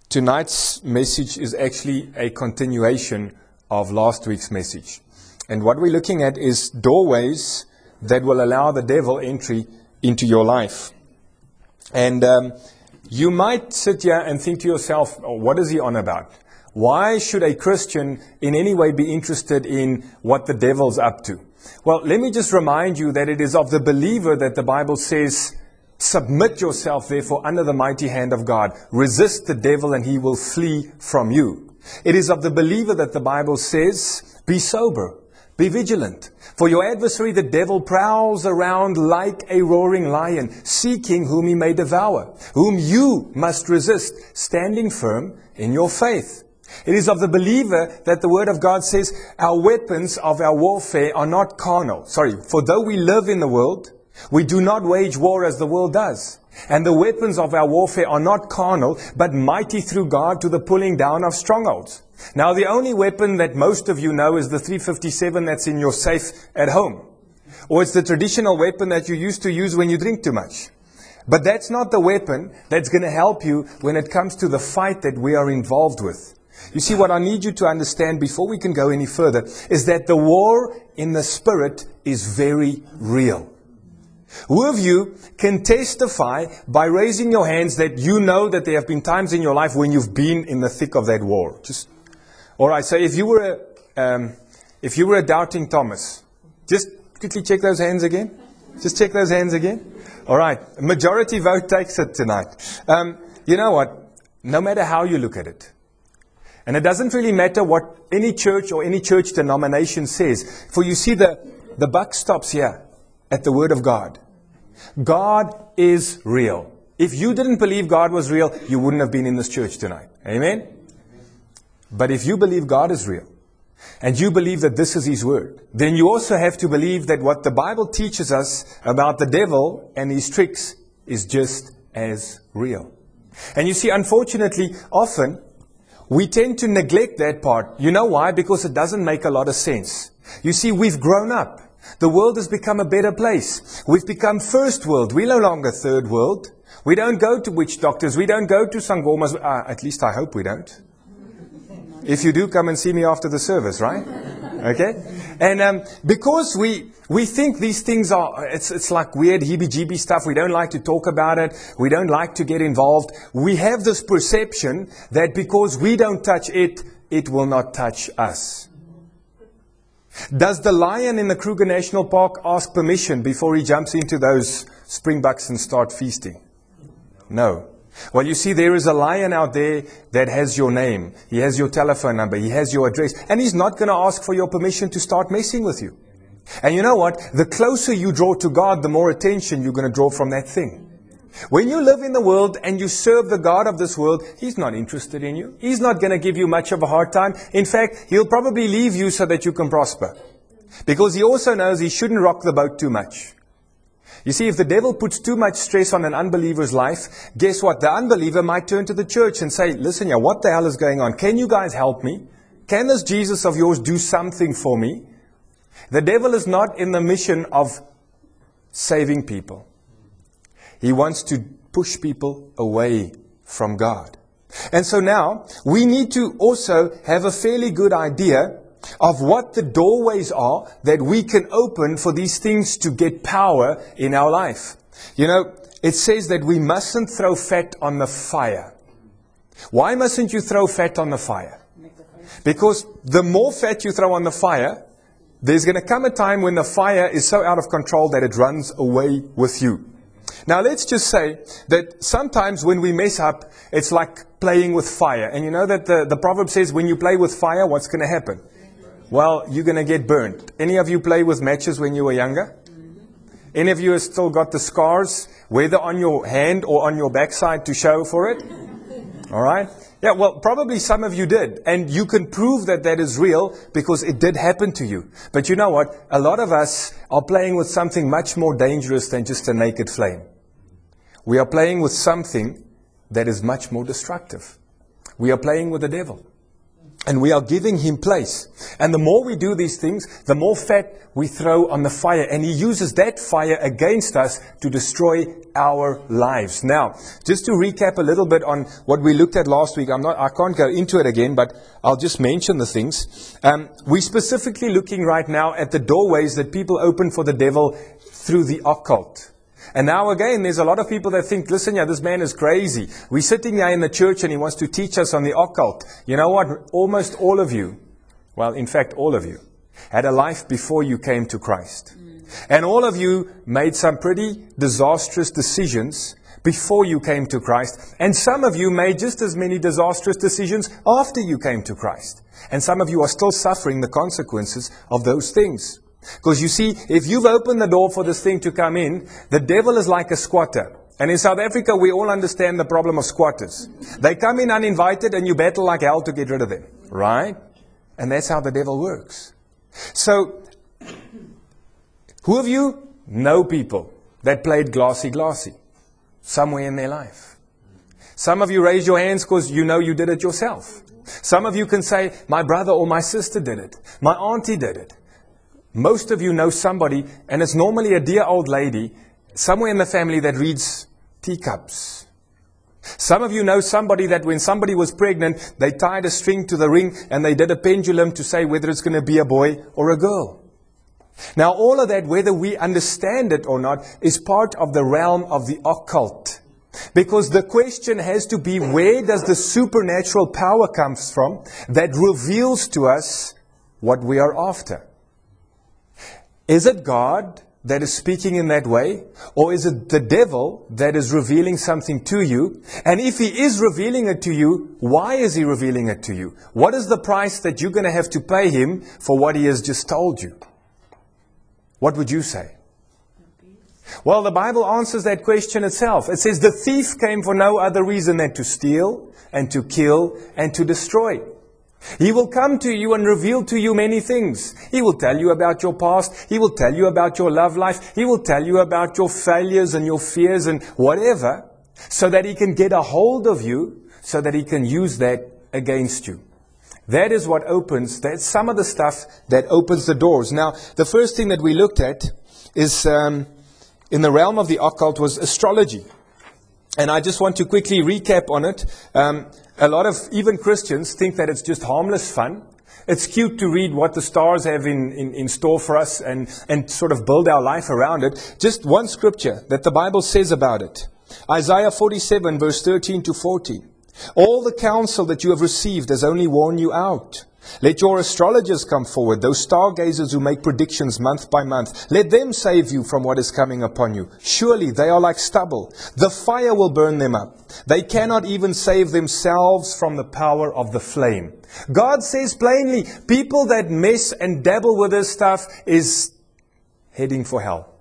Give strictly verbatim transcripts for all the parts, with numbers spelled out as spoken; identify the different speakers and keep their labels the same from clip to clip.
Speaker 1: Tonight's message is actually a continuation of last week's message. And what we're looking at is doorways that will allow the devil entry into your life. And um, you might sit here and think to yourself, oh, what is he on about? Why should a Christian in any way be interested in what the devil's up to? Well, let me just remind you that it is of the believer that the Bible says, submit yourself, therefore, under the mighty hand of God. Resist the devil and he will flee from you. It is of the believer that the Bible says, be sober, be vigilant. For your adversary, the devil, prowls around like a roaring lion, seeking whom he may devour, whom you must resist, standing firm in your faith. It is of the believer that the Word of God says, our weapons of our warfare are not carnal. Sorry, for though we live in the world, we do not wage war as the world does. And the weapons of our warfare are not carnal, but mighty through God to the pulling down of strongholds. Now, the only weapon that most of you know is the three fifty-seven that's in your safe at home. Or it's the traditional weapon that you used to use when you drink too much. But that's not the weapon that's going to help you when it comes to the fight that we are involved with. You see, what I need you to understand before we can go any further is that the war in the spirit is very real. Who of you can testify by raising your hands that you know that there have been times in your life when you've been in the thick of that war? Just, all right. So if you were a, um, if you were a doubting Thomas, just quickly check those hands again. Just check those hands again. All right. Majority vote takes it tonight. Um, you know what? No matter how you look at it, and it doesn't really matter what any church or any church denomination says, for you see the the buck stops here. At the Word of God. God is real. If you didn't believe God was real, you wouldn't have been in this church tonight. Amen? But if you believe God is real, and you believe that this is His Word, then you also have to believe that what the Bible teaches us about the devil and his tricks is just as real. And you see, unfortunately, often, we tend to neglect that part. You know why? Because it doesn't make a lot of sense. You see, we've grown up. The world has become a better place. We've become first world. We're no longer third world. We don't go to witch doctors. We don't go to sangomas. Uh, at least I hope we don't. If you do, come and see me after the service, right? Okay? And um, because we we think these things are, it's, it's like weird heebie-jeebie stuff. We don't like to talk about it. We don't like to get involved. We have this perception that because we don't touch it, it will not touch us. Does the lion in the Kruger National Park ask permission before he jumps into those springbucks and start feasting? No. Well, you see, there is a lion out there that has your name. He has your telephone number. He has your address. And he's not going to ask for your permission to start messing with you. And you know what? The closer you draw to God, the more attention you're going to draw from that thing. When you live in the world and you serve the God of this world, He's not interested in you. He's not going to give you much of a hard time. In fact, He'll probably leave you so that you can prosper. Because He also knows He shouldn't rock the boat too much. You see, if the devil puts too much stress on an unbeliever's life, guess what? The unbeliever might turn to the church and say, listen here, what the hell is going on? Can you guys help me? Can this Jesus of yours do something for me? The devil is not in the mission of saving people. He wants to push people away from God. And so now, we need to also have a fairly good idea of what the doorways are that we can open for these things to get power in our life. You know, it says that we mustn't throw fat on the fire. Why mustn't you throw fat on the fire? Because the more fat you throw on the fire, there's going to come a time when the fire is so out of control that it runs away with you. Now, let's just say that sometimes when we mess up, it's like playing with fire. And you know that the, the proverb says, when you play with fire, what's going to happen? Well, you're going to get burnt. Any of you play with matches when you were younger? Any of you have still got the scars, whether on your hand or on your backside, to show for it? All right? Yeah, well, probably some of you did. And you can prove that that is real because it did happen to you. But you know what? A lot of us are playing with something much more dangerous than just a naked flame. We are playing with something that is much more destructive. We are playing with the devil. And we are giving him place. And the more we do these things, the more fat we throw on the fire. And he uses that fire against us to destroy our lives. Now, just to recap a little bit on what we looked at last week. I'm not, I can't go into it again, but I'll just mention the things. Um, we're specifically looking right now at the doorways that people open for the devil through the occult. And now again, there's a lot of people that think, listen, yeah, this man is crazy. We're sitting here in the church and he wants to teach us on the occult. You know what? Almost all of you, well, in fact, all of you, had a life before you came to Christ. Mm. And all of you made some pretty disastrous decisions before you came to Christ. And some of you made just as many disastrous decisions after you came to Christ. And some of you are still suffering the consequences of those things. Because you see, if you've opened the door for this thing to come in, the devil is like a squatter. And in South Africa, we all understand the problem of squatters. They come in uninvited and you battle like hell to get rid of them. Right? And that's how the devil works. So, who of you know people that played glassy glassy somewhere in their life? Some of you raise your hands because you know you did it yourself. Some of you can say, my brother or my sister did it. My auntie did it. Most of you know somebody, and it's normally a dear old lady, somewhere in the family that reads teacups. Some of you know somebody that when somebody was pregnant, they tied a string to the ring and they did a pendulum to say whether it's going to be a boy or a girl. Now all of that, whether we understand it or not, is part of the realm of the occult. Because the question has to be, where does the supernatural power come from that reveals to us what we are after? Is it God that is speaking in that way? Or is it the devil that is revealing something to you? And if he is revealing it to you, why is he revealing it to you? What is the price that you're going to have to pay him for what he has just told you? What would you say? Well, the Bible answers that question itself. It says the thief came for no other reason than to steal and to kill and to destroy. He will come to you and reveal to you many things. He will tell you about your past. He will tell you about your love life. He will tell you about your failures and your fears and whatever, so that he can get a hold of you, so that he can use that against you. That is what opens, that's some of the stuff that opens the doors. Now, the first thing that we looked at is, um, in the realm of the occult, was astrology. And I just want to quickly recap on it. Um, a lot of even Christians think that it's just harmless fun. It's cute to read what the stars have in, in, in store for us and, and sort of build our life around it. Just one scripture that the Bible says about it. Isaiah forty-seven, verse thirteen to fourteen. All the counsel that you have received has only worn you out. Let your astrologers come forward, those stargazers who make predictions month by month. Let them save you from what is coming upon you. Surely they are like stubble. The fire will burn them up. They cannot even save themselves from the power of the flame. God says plainly, people that mess and dabble with this stuff is heading for hell.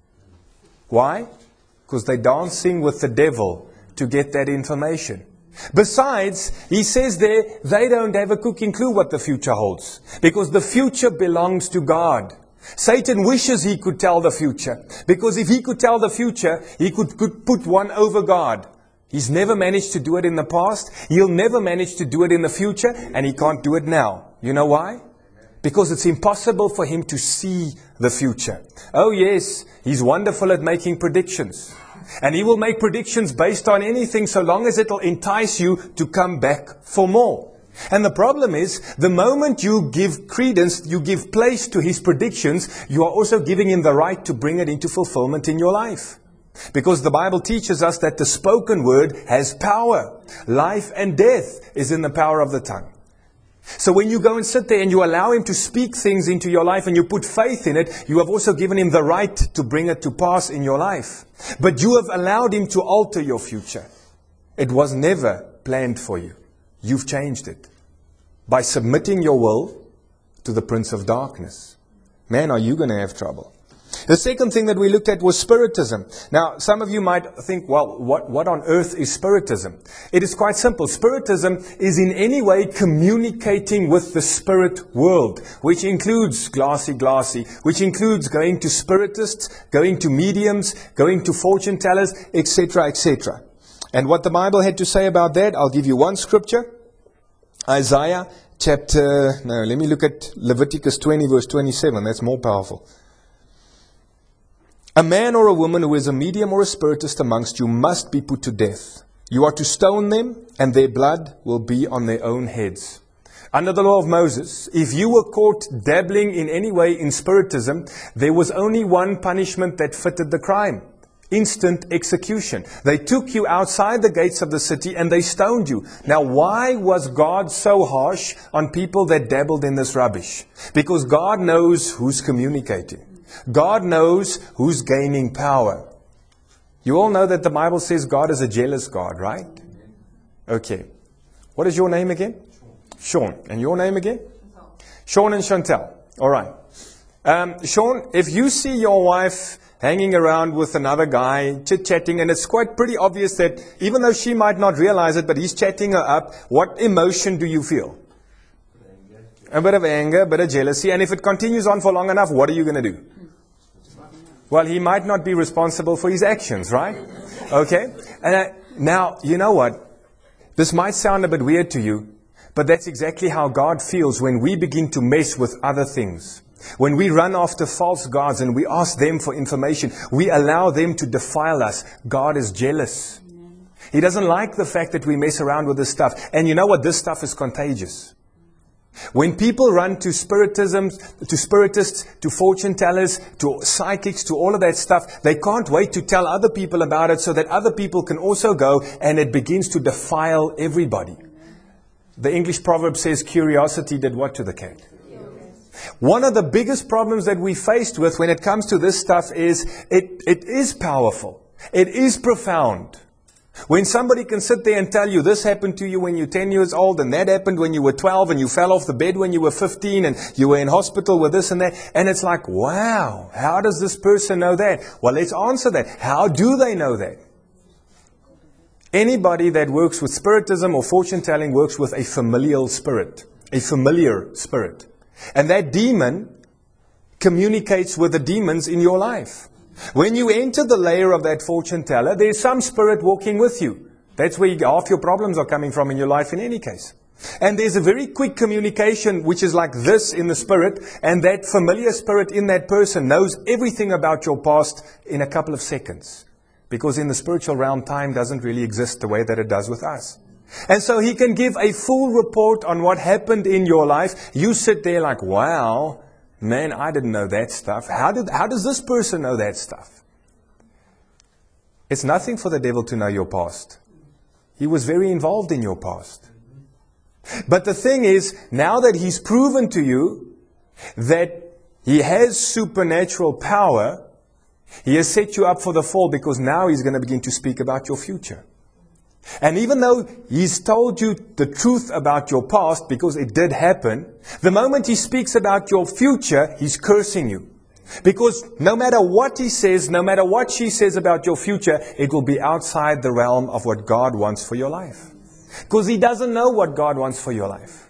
Speaker 1: Why? Because they're dancing with the devil to get that information. Besides, he says there, they don't have a cooking clue what the future holds. Because the future belongs to God. Satan wishes he could tell the future. Because if he could tell the future, he could, could put one over God. He's never managed to do it in the past. He'll never manage to do it in the future. And he can't do it now. You know why? Because it's impossible for him to see the future. Oh yes, he's wonderful at making predictions. And he will make predictions based on anything so long as it'll entice you to come back for more. And the problem is, the moment you give credence, you give place to his predictions, you are also giving him the right to bring it into fulfillment in your life. Because the Bible teaches us that the spoken word has power. Life and death is in the power of the tongue. So when you go and sit there and you allow him to speak things into your life and you put faith in it, you have also given him the right to bring it to pass in your life. But you have allowed him to alter your future. It was never planned for you. You've changed it by submitting your will to the Prince of Darkness. Man, are you going to have trouble. The second thing that we looked at was Spiritism. Now, some of you might think, well, what, what on earth is Spiritism? It is quite simple. Spiritism is in any way communicating with the spirit world, which includes glassy glassy, which includes going to spiritists, going to mediums, going to fortune tellers, et cetera, et cetera. And what the Bible had to say about that, I'll give you one scripture. Isaiah chapter, no, let me look at Leviticus twenty, verse twenty-seven. That's more powerful. A man or a woman who is a medium or a spiritist amongst you must be put to death. You are to stone them, and their blood will be on their own heads. Under the law of Moses, if you were caught dabbling in any way in spiritism, there was only one punishment that fitted the crime. Instant execution. They took you outside the gates of the city and they stoned you. Now, why was God so harsh on people that dabbled in this rubbish? Because God knows who's communicating. God knows who's gaining power. You all know that the Bible says God is a jealous God, right? Okay. What is your name again? Sean. And your name again? Sean and Chantel. All right. Um, Sean, if you see your wife hanging around with another guy, chit-chatting, and it's quite pretty obvious that even though she might not realize it, but he's chatting her up, what emotion do you feel? A bit of anger, a bit of jealousy. And if it continues on for long enough, what are you going to do? Well, he might not be responsible for his actions, right? Okay? And uh, now, you know what? This might sound a bit weird to you, but that's exactly how God feels when we begin to mess with other things. When we run after false gods and we ask them for information, we allow them to defile us. God is jealous. He doesn't like the fact that we mess around with this stuff. And you know what? This stuff is contagious. When people run to spiritism, to spiritists, to fortune tellers, to psychics, to all of that stuff, they can't wait to tell other people about it so that other people can also go, and it begins to defile everybody. The English proverb says curiosity did what to the cat? One of the biggest problems that we faced with when it comes to this stuff is it, it is powerful. It is profound. When somebody can sit there and tell you this happened to you when you're ten years old and that happened when you were twelve and you fell off the bed when you were fifteen and you were in hospital with this and that. And it's like, wow, how does this person know that? Well, let's answer that. How do they know that? Anybody that works with spiritism or fortune telling works with a familial spirit, a familiar spirit. And that demon communicates with the demons in your life. When you enter the layer of that fortune teller, there's some spirit walking with you. That's where you, half your problems are coming from in your life in any case. And there's a very quick communication which is like this in the spirit, and that familiar spirit in that person knows everything about your past in a couple of seconds. Because in the spiritual realm, time doesn't really exist the way that it does with us. And so he can give a full report on what happened in your life. You sit there like, wow, man, I didn't know that stuff. How did, how does this person know that stuff? It's nothing for the devil to know your past. He was very involved in your past. But the thing is, now that he's proven to you that he has supernatural power, he has set you up for the fall, because now he's going to begin to speak about your future. And even though he's told you the truth about your past, because it did happen, the moment he speaks about your future, he's cursing you. Because no matter what he says, no matter what she says about your future, it will be outside the realm of what God wants for your life. Because he doesn't know what God wants for your life.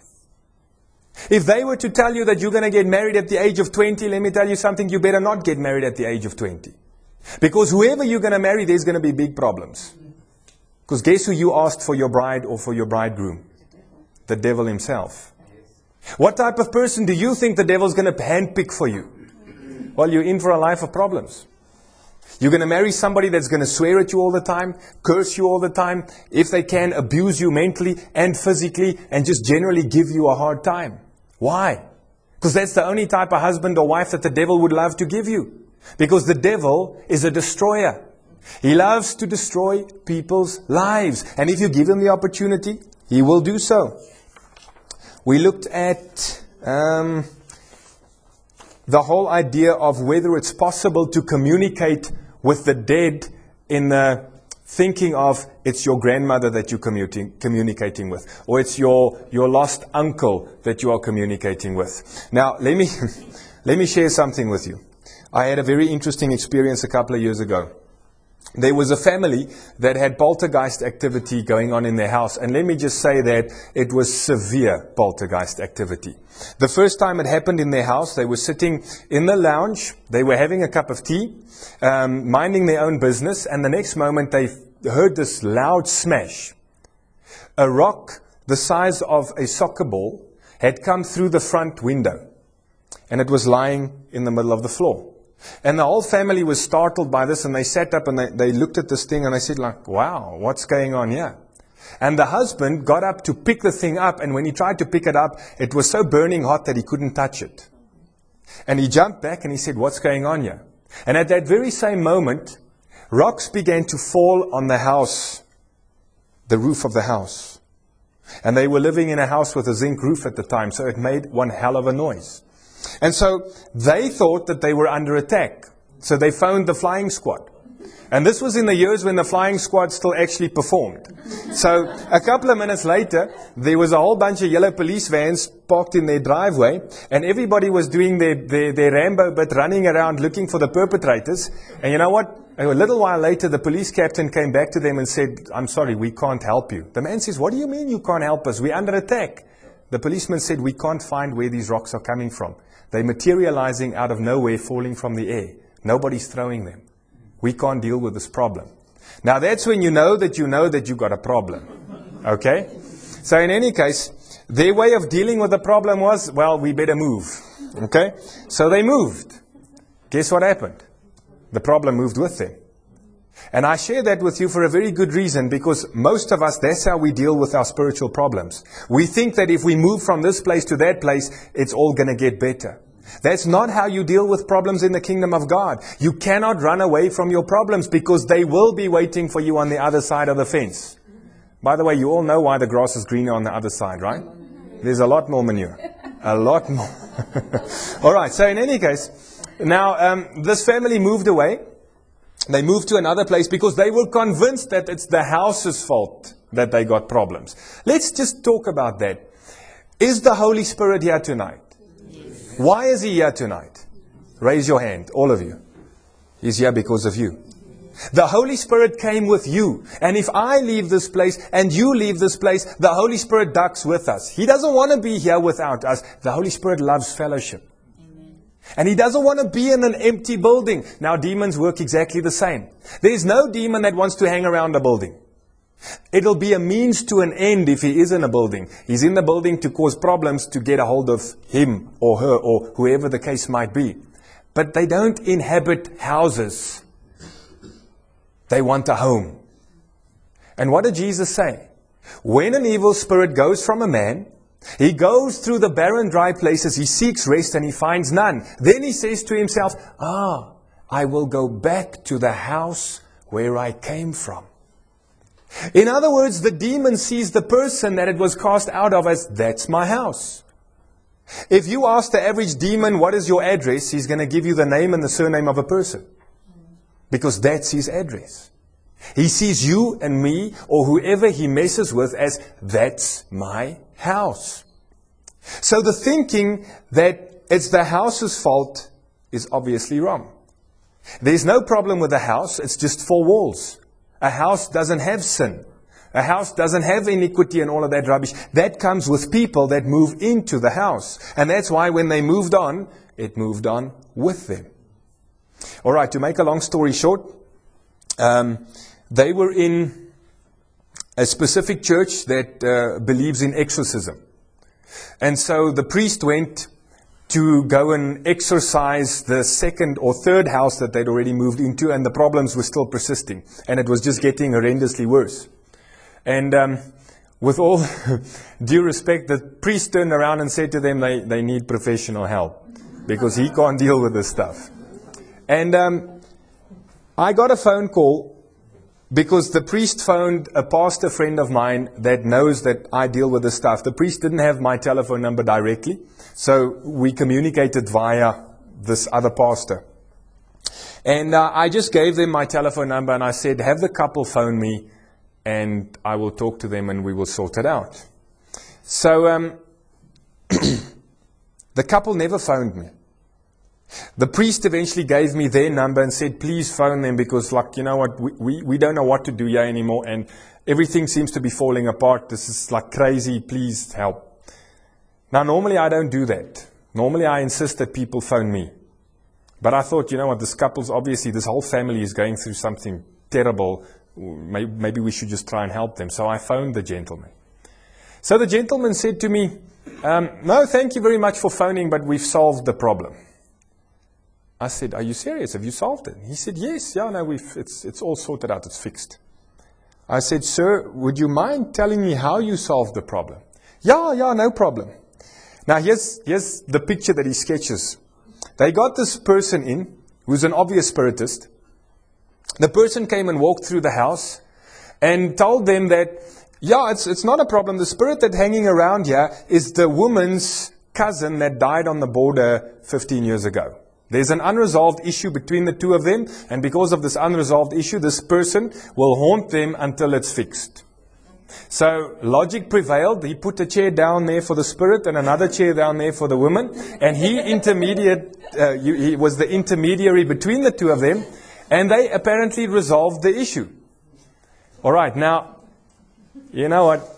Speaker 1: If they were to tell you that you're going to get married at the age of twenty, let me tell you something, you better not get married at the age of twenty. Because whoever you're going to marry, there's going to be big problems. Because guess who you asked for your bride or for your bridegroom? The devil himself. What type of person do you think the devil's going to handpick for you? Well, you're in for a life of problems. You're going to marry somebody that's going to swear at you all the time, curse you all the time, if they can, abuse you mentally and physically, and just generally give you a hard time. Why? Because that's the only type of husband or wife that the devil would love to give you. Because the devil is a destroyer. He loves to destroy people's lives. And if you give him the opportunity, he will do so. We looked at um, the whole idea of whether it's possible to communicate with the dead in the thinking of it's your grandmother that you're commuting, communicating with. Or it's your, your lost uncle that you are communicating with. Now, let me, let me share something with you. I had a very interesting experience a couple of years ago. There was a family that had poltergeist activity going on in their house. And let me just say that it was severe poltergeist activity. The first time it happened in their house, they were sitting in the lounge. They were having a cup of tea, um, minding their own business. And the next moment they heard this loud smash. A rock the size of a soccer ball had come through the front window, and it was lying in the middle of the floor. And the whole family was startled by this, and they sat up and they, they looked at this thing, and they said, like, wow, what's going on here? And the husband got up to pick the thing up, and when he tried to pick it up, it was so burning hot that he couldn't touch it. And he jumped back and he said, what's going on here? And at that very same moment, rocks began to fall on the house, the roof of the house. And they were living in a house with a zinc roof at the time, so it made one hell of a noise. And so they thought that they were under attack. So they phoned the flying squad. And this was in the years when the flying squad still actually performed. So a couple of minutes later, there was a whole bunch of yellow police vans parked in their driveway, and everybody was doing their, their, their Rambo bit, running around looking for the perpetrators. And you know what? A little while later, the police captain came back to them and said, I'm sorry, we can't help you. The man says, what do you mean you can't help us? We're under attack. The policeman said, we can't find where these rocks are coming from. They're materializing out of nowhere, falling from the air. Nobody's throwing them. We can't deal with this problem. Now that's when you know that you know that you've got a problem. Okay? So in any case, their way of dealing with the problem was, well, we better move. Okay? So they moved. Guess what happened? The problem moved with them. And I share that with you for a very good reason, because most of us, that's how we deal with our spiritual problems. We think that if we move from this place to that place, it's all going to get better. That's not how you deal with problems in the kingdom of God. You cannot run away from your problems, because they will be waiting for you on the other side of the fence. By the way, you all know why the grass is greener on the other side, right? There's a lot more manure. A lot more. All right, so in any case, now um, this family moved away. They moved to another place because they were convinced that it's the house's fault that they got problems. Let's just talk about that. Is the Holy Spirit here tonight? Yes. Why is He here tonight? Raise your hand, all of you. He's here because of you. The Holy Spirit came with you. And if I leave this place and you leave this place, the Holy Spirit ducks with us. He doesn't want to be here without us. The Holy Spirit loves fellowship. And He doesn't want to be in an empty building. Now, demons work exactly the same. There's no demon that wants to hang around a building. It'll be a means to an end if he is in a building. He's in the building to cause problems to get a hold of him or her or whoever the case might be. But they don't inhabit houses. They want a home. And what did Jesus say? When an evil spirit goes from a man, he goes through the barren, dry places, he seeks rest and he finds none. Then he says to himself, ah, I will go back to the house where I came from. In other words, the demon sees the person that it was cast out of as, that's my house. If you ask the average demon, what is your address? He's going to give you the name and the surname of a person. Because that's his address. He sees you and me or whoever he messes with as, that's my house. So the thinking that it's the house's fault is obviously wrong. There's no problem with a house, it's just four walls. A house doesn't have sin. A house doesn't have iniquity and all of that rubbish. That comes with people that move into the house. And that's why when they moved on, it moved on with them. All right, to make a long story short, um, they were in a specific church that uh, believes in exorcism. And so the priest went to go and exorcise the second or third house that they'd already moved into, and the problems were still persisting. And it was just getting horrendously worse. And um, with all due respect, the priest turned around and said to them, they, they need professional help, because he can't deal with this stuff. And um, I got a phone call because the priest phoned a pastor friend of mine that knows that I deal with this stuff. The priest didn't have my telephone number directly, so we communicated via this other pastor. And uh, I just gave them my telephone number and I said, have the couple phone me and I will talk to them and we will sort it out. So um, the couple never phoned me. The priest eventually gave me their number and said, please phone them, because, like, you know what, we, we, we don't know what to do here anymore and everything seems to be falling apart. This is like crazy. Please help. Now, normally I don't do that. Normally I insist that people phone me. But I thought, you know what, this couple's obviously, this whole family is going through something terrible. Maybe, maybe we should just try and help them. So I phoned the gentleman. So the gentleman said to me, um, no, thank you very much for phoning, but we've solved the problem. I said, are you serious? Have you solved it? He said, yes, yeah, no, we've, it's, it's all sorted out, it's fixed. I said, sir, would you mind telling me how you solved the problem? Yeah, yeah, no problem. Now, here's, here's the picture that he sketches. They got this person in, who's an obvious spiritist. The person came and walked through the house and told them that, yeah, it's, it's not a problem. The spirit that's hanging around here is the woman's cousin that died on the border fifteen years ago. There's an unresolved issue between the two of them, and because of this unresolved issue, this person will haunt them until it's fixed. So logic prevailed. He put a chair down there for the spirit and another chair down there for the woman, and he intermediate, uh, he was the intermediary between the two of them, and they apparently resolved the issue. All right, now, you know what?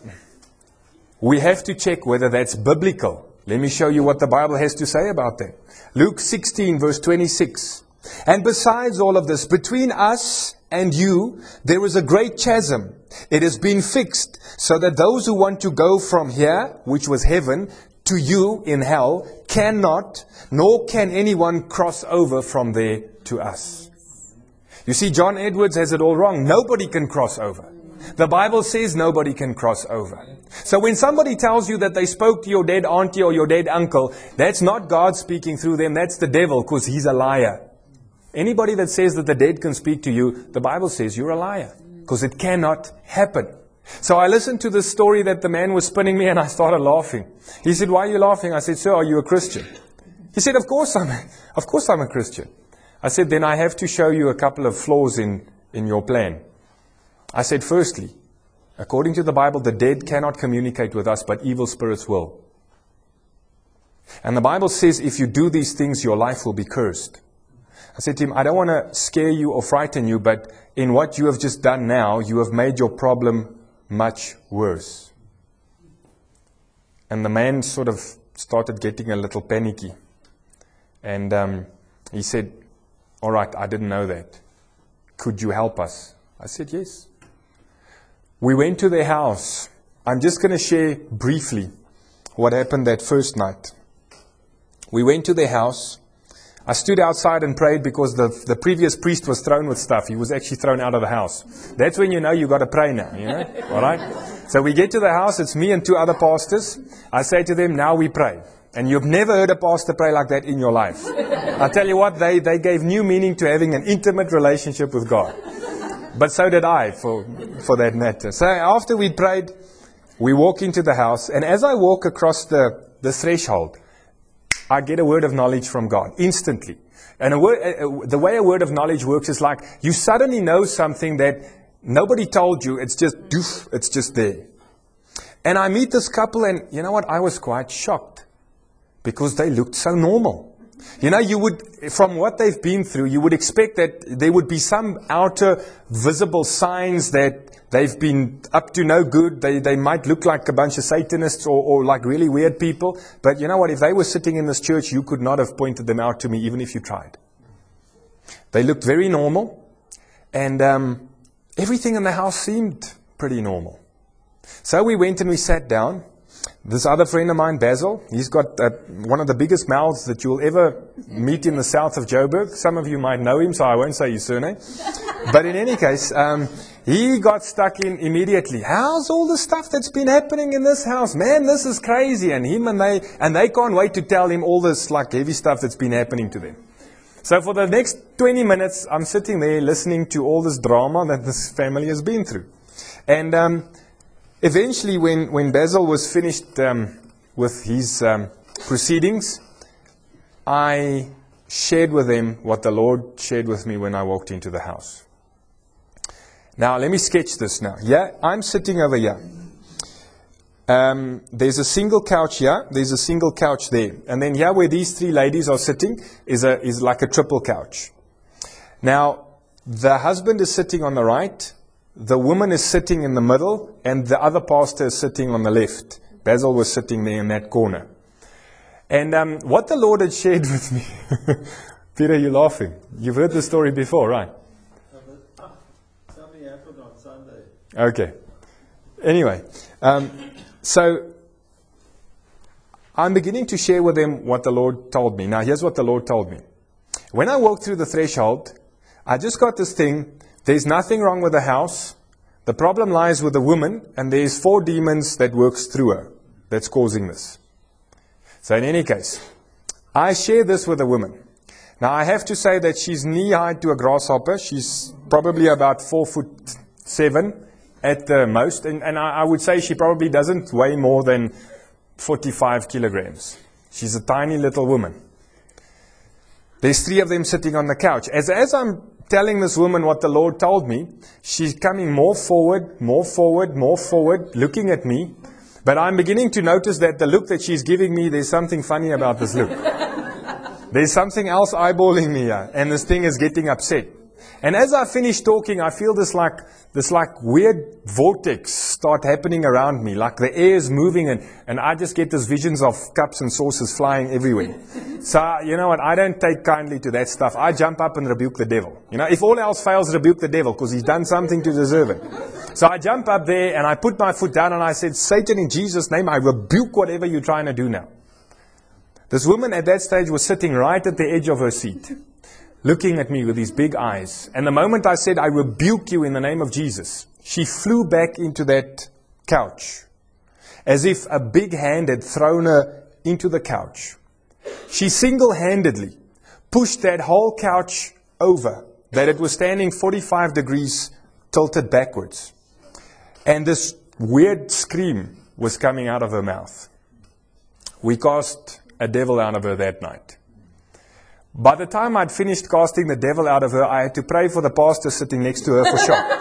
Speaker 1: We have to check whether that's biblical. Let me show you what the Bible has to say about that. Luke sixteen, verse twenty-six. And besides all of this, between us and you, there is a great chasm. It has been fixed, so that those who want to go from here, which was heaven, to you in hell, cannot, nor can anyone cross over from there to us. You see, John Edwards has it all wrong. Nobody can cross over. The Bible says nobody can cross over. So when somebody tells you that they spoke to your dead auntie or your dead uncle, that's not God speaking through them. That's the devil, because he's a liar. Anybody that says that the dead can speak to you, the Bible says you're a liar, because it cannot happen. So I listened to this story that the man was spinning me, and I started laughing. He said, why are you laughing? I said, sir, are you a Christian? He said, of course I'm a, of course I'm a Christian. I said, then I have to show you a couple of flaws in, in your plan. I said, firstly, according to the Bible, the dead cannot communicate with us, but evil spirits will. And the Bible says if you do these things, your life will be cursed. I said to him, I don't want to scare you or frighten you, but in what you have just done now, you have made your problem much worse. And the man sort of started getting a little panicky. And um, he said, all right, I didn't know that. Could you help us? I said, yes. We went to their house. I'm just going to share briefly what happened that first night. We went to their house. I stood outside and prayed because the, the previous priest was thrown with stuff. He was actually thrown out of the house. That's when you know you've got to pray now, you know? All right? So we get to the house. It's me and two other pastors. I say to them, now we pray. And you've never heard a pastor pray like that in your life. I tell you what, they, they gave new meaning to having an intimate relationship with God. But so did I, for, for that matter. So after we prayed, we walk into the house. And as I walk across the, the threshold, I get a word of knowledge from God, instantly. And a word, uh, the way a word of knowledge works is like, you suddenly know something that nobody told you. It's just, doof, it's just there. And I meet this couple, and you know what? I was quite shocked. Because they looked so normal. You know, you would, from what they've been through, you would expect that there would be some outer visible signs that they've been up to no good. They they might look like a bunch of Satanists or, or like really weird people. But you know what? If they were sitting in this church, you could not have pointed them out to me, even if you tried. They looked very normal. And um, everything in the house seemed pretty normal. So we went and we sat down. This other friend of mine, Basil, he's got uh, one of the biggest mouths that you'll ever meet in the south of Joburg. Some of you might know him, so I won't say his surname. But in any case, um, he got stuck in immediately. How's all the stuff that's been happening in this house? Man, this is crazy. And him and they, and they can't wait to tell him all this like heavy stuff that's been happening to them. So for the next twenty minutes, I'm sitting there listening to all this drama that this family has been through. And um, eventually, when, when Basil was finished um, with his um, proceedings, I shared with them what the Lord shared with me when I walked into the house. Now, let me sketch this now. Yeah, I'm sitting over here. Um, there's a single couch here. There's a single couch there. And then here where these three ladies are sitting is, a, is like a triple couch. Now, the husband is sitting on the right. The woman is sitting in the middle, and the other pastor is sitting on the left. Basil was sitting there in that corner. And um, what the Lord had shared with me, Peter, you're laughing. You've heard the story before, right?
Speaker 2: Something happened on Sunday.
Speaker 1: Okay. Anyway, um, so I'm beginning to share with them what the Lord told me. Now, here's what the Lord told me. When I walked through the threshold, I just got this thing. There's nothing wrong with the house. The problem lies with the woman, and there's four demons that works through her that's causing this. So in any case, I share this with a woman. Now, I have to say that she's knee-high to a grasshopper. She's probably about four foot seven at the most. And, and I, I would say she probably doesn't weigh more than forty-five kilograms. She's a tiny little woman. There's three of them sitting on the couch. As, as I'm telling this woman what the Lord told me, she's coming more forward, more forward, more forward, looking at me. But I'm beginning to notice that the look that she's giving me, there's something funny about this look. There's something else eyeballing me here, and this thing is getting upset. And as I finish talking, I feel this like this like weird vortex start happening around me, like the air is moving, and, and I just get these visions of cups and saucers flying everywhere. So, you know what, I don't take kindly to that stuff. I jump up and rebuke the devil. You know, if all else fails, rebuke the devil, because he's done something to deserve it. So I jump up there, and I put my foot down, and I said, Satan, in Jesus' name, I rebuke whatever you're trying to do now. This woman at that stage was sitting right at the edge of her seat, looking at me with these big eyes. And the moment I said, I rebuke you in the name of Jesus, she flew back into that couch, as if a big hand had thrown her into the couch. She single-handedly pushed that whole couch over, that it was standing forty-five degrees tilted backwards. And this weird scream was coming out of her mouth. We cast a devil out of her that night. By the time I'd finished casting the devil out of her, I had to pray for the pastor sitting next to her for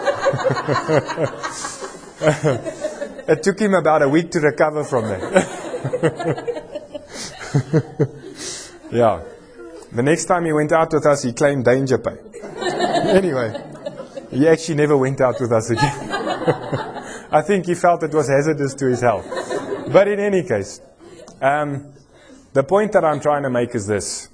Speaker 1: shock. It took him about a week to recover from that. Yeah. The next time he went out with us, he claimed danger pay. Anyway, he actually never went out with us again. I think he felt it was hazardous to his health. But in any case, um, the point that I'm trying to make is this.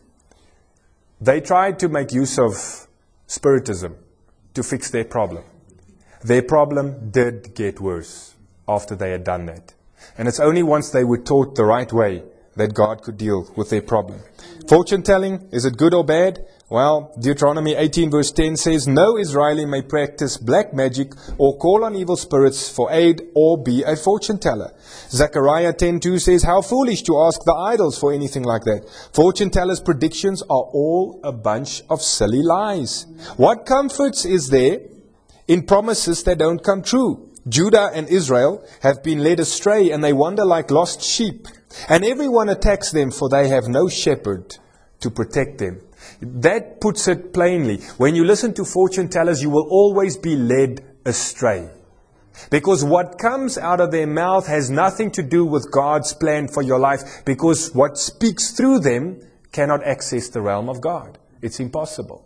Speaker 1: They tried to make use of spiritism to fix their problem. Their problem did get worse after they had done that. And it's only once they were taught the right way that God could deal with their problem. Fortune telling, is it good or bad? Well, Deuteronomy eighteen verse ten says, no Israeli may practice black magic or call on evil spirits for aid or be a fortune teller. Zechariah ten two says, how foolish to ask the idols for anything like that. Fortune tellers' predictions are all a bunch of silly lies. What comforts is there in promises that don't come true? Judah and Israel have been led astray, and they wander like lost sheep. And everyone attacks them, for they have no shepherd to protect them. That puts it plainly. When you listen to fortune tellers, you will always be led astray. Because what comes out of their mouth has nothing to do with God's plan for your life. Because what speaks through them cannot access the realm of God. It's impossible.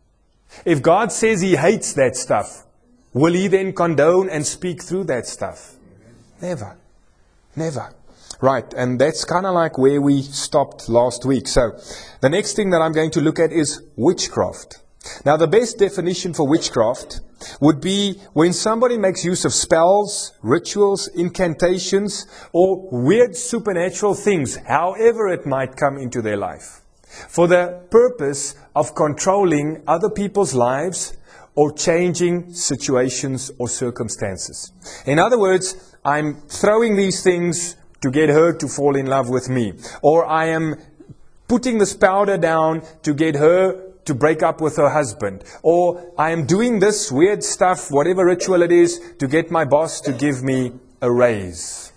Speaker 1: If God says He hates that stuff, will He then condone and speak through that stuff? Never. Never. Right, and that's kind of like where we stopped last week. So, the next thing that I'm going to look at is witchcraft. Now, the best definition for witchcraft would be when somebody makes use of spells, rituals, incantations, or weird supernatural things, however it might come into their life, for the purpose of controlling other people's lives or changing situations or circumstances. In other words, I'm throwing these things to get her to fall in love with me. Or I am putting this powder down to get her to break up with her husband. Or I am doing this weird stuff, whatever ritual it is, to get my boss to give me a raise.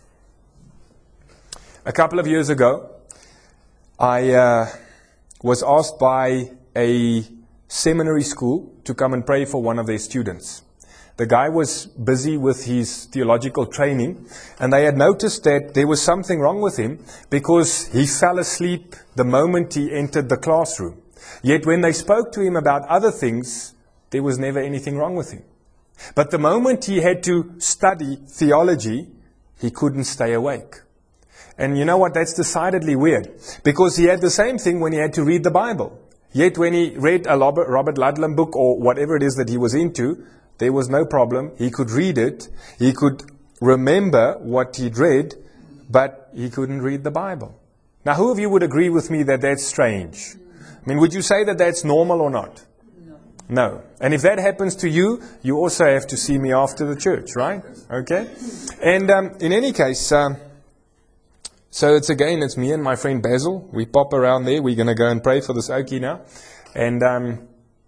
Speaker 1: A couple of years ago, I uh, was asked by a seminary school to come and pray for one of their students. The guy was busy with his theological training, and they had noticed that there was something wrong with him because he fell asleep the moment he entered the classroom. Yet when they spoke to him about other things, there was never anything wrong with him. But the moment he had to study theology, he couldn't stay awake. And you know what? That's decidedly weird, because he had the same thing when he had to read the Bible. Yet when he read a Robert Ludlum book or whatever it is that he was into, there was no problem. He could read it. He could remember what he'd read, but he couldn't read the Bible. Now, who of you would agree with me that that's strange? I mean, would you say that that's normal or not?
Speaker 2: No.
Speaker 1: No. And if that happens to you, you also have to see me after the church, right? Okay? And um, in any case, um, so it's again, it's me and my friend Basil. We pop around there. We're going to go and pray for this Okie now. And um,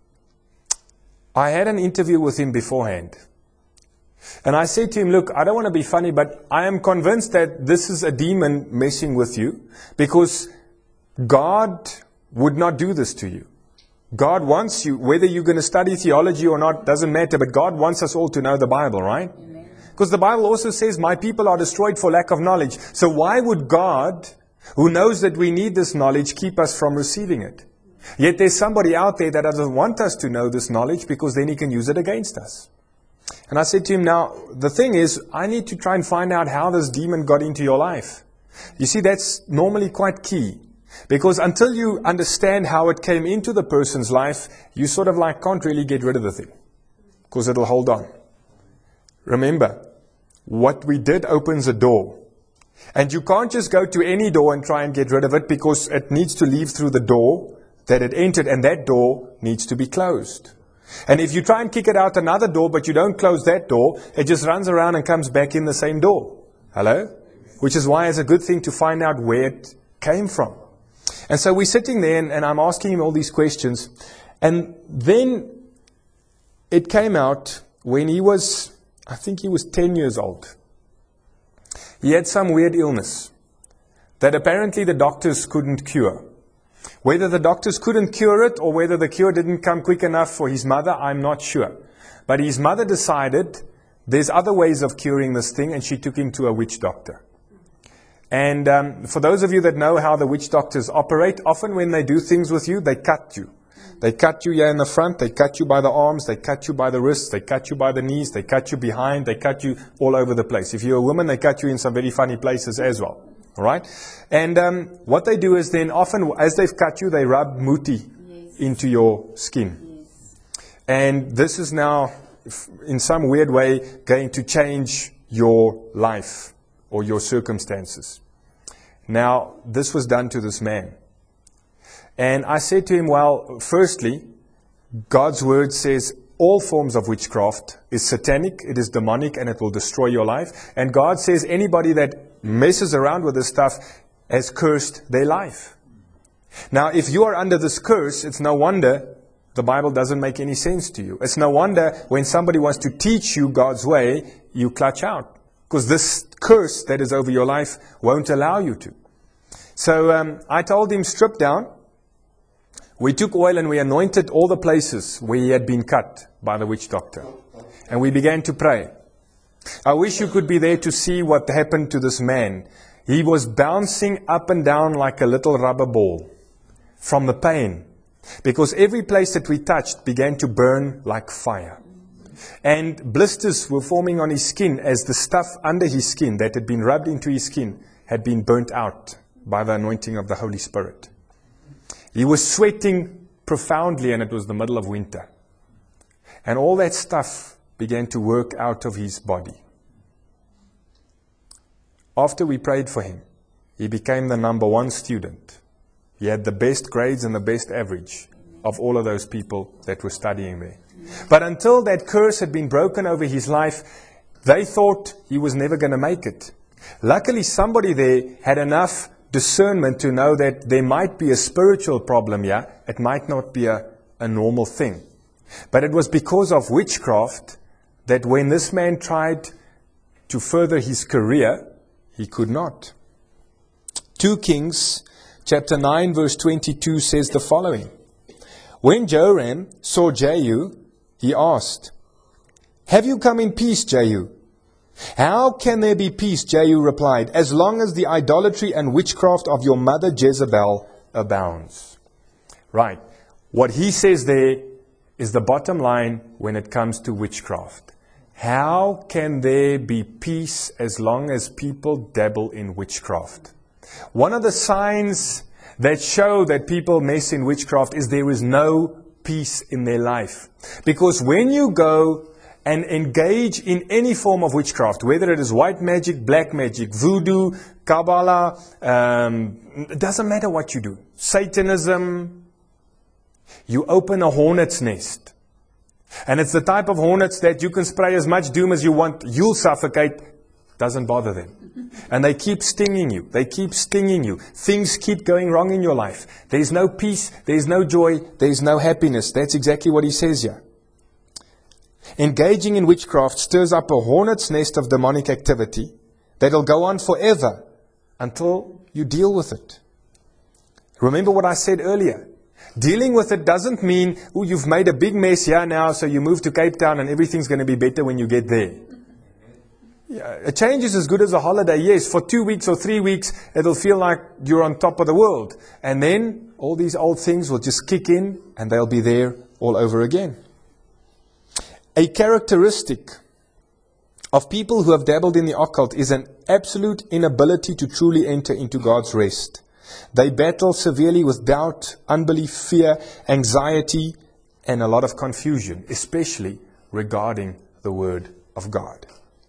Speaker 1: I had an interview with him beforehand. And I said to him, look, I don't want to be funny, but I am convinced that this is a demon messing with you, because God would not do this to you. God wants you, whether you're going to study theology or not, doesn't matter, but God wants us all to know the Bible, right?
Speaker 2: Amen.
Speaker 1: Because the Bible also says, my people are destroyed for lack of knowledge. So why would God, who knows that we need this knowledge, keep us from receiving it? Yet there's somebody out there that doesn't want us to know this knowledge, because then he can use it against us. And I said to him, now, the thing is, I need to try and find out how this demon got into your life. You see, that's normally quite key. Because until you understand how it came into the person's life, you sort of like can't really get rid of the thing. Because it'll hold on. Remember, what we did opens a door. And you can't just go to any door and try and get rid of it, because it needs to leave through the door that it entered, and that door needs to be closed. And if you try and kick it out another door, but you don't close that door, it just runs around and comes back in the same door. Hello? Which is why it's a good thing to find out where it came from. And so we're sitting there, and, and I'm asking him all these questions. And then it came out when he was, I think he was ten years old. He had some weird illness that apparently the doctors couldn't cure. Whether the doctors couldn't cure it or whether the cure didn't come quick enough for his mother, I'm not sure. But his mother decided there's other ways of curing this thing, and she took him to a witch doctor. And um, for those of you that know how the witch doctors operate, often when they do things with you, they cut you. They cut you here in the front, they cut you by the arms, they cut you by the wrists, they cut you by the knees, they cut you behind, they cut you all over the place. If you're a woman, they cut you in some very funny places as well. All right? And um, what they do is then often, as they've cut you, they rub muti yes. into your skin.
Speaker 2: Yes.
Speaker 1: And this is now, in some weird way, going to change your life or your circumstances. Now, this was done to this man. And I said to him, well, firstly, God's word says all forms of witchcraft is satanic, it is demonic, and it will destroy your life. And God says anybody that messes around with this stuff has cursed their life. Now, if you are under this curse, it's no wonder the Bible doesn't make any sense to you. It's no wonder when somebody wants to teach you God's way, you clutch out. Because this curse that is over your life won't allow you to. So um, I told him, strip down. We took oil and we anointed all the places where he had been cut by the witch doctor. And we began to pray. I wish you could be there to see what happened to this man. He was bouncing up and down like a little rubber ball from the pain. Because every place that we touched began to burn like fire. And blisters were forming on his skin as the stuff under his skin that had been rubbed into his skin had been burnt out by the anointing of the Holy Spirit. He was sweating profoundly, and it was the middle of winter. And all that stuff began to work out of his body. After we prayed for him, he became the number one student. He had the best grades and the best average of all of those people that were studying there. But until that curse had been broken over his life, they thought he was never going to make it. Luckily, somebody there had enough discernment to know that there might be a spiritual problem here. It might not be a, a normal thing. But it was because of witchcraft that when this man tried to further his career, he could not. Two Kings chapter nine verse twenty-two says the following. When Joram saw Jehu, he asked, "Have you come in peace, Jehu?" "How can there be peace," Jehu replied, "as long as the idolatry and witchcraft of your mother Jezebel abounds?" Right. What he says there is the bottom line when it comes to witchcraft. How can there be peace as long as people dabble in witchcraft? One of the signs that show that people mess in witchcraft is there is no peace in their life. Because when you go and engage in any form of witchcraft, whether it is white magic, black magic, voodoo, Kabbalah, um, it doesn't matter what you do. Satanism, you open a hornet's nest. And it's the type of hornets that you can spray as much doom as you want. You'll suffocate. Doesn't bother them. And they keep stinging you. They keep stinging you. Things keep going wrong in your life. There's no peace. There's no joy. There's no happiness. That's exactly what he says here. Engaging in witchcraft stirs up a hornet's nest of demonic activity that'll go on forever until you deal with it. Remember what I said earlier. Dealing with it doesn't mean, oh, you've made a big mess here now, so you move to Cape Town and everything's going to be better when you get there. Yeah, a change is as good as a holiday. Yes, for two weeks or three weeks, it'll feel like you're on top of the world. And then all these old things will just kick in and they'll be there all over again. A characteristic of people who have dabbled in the occult is an absolute inability to truly enter into God's rest. They battle severely with doubt, unbelief, fear, anxiety, and a lot of confusion, especially regarding the Word of God.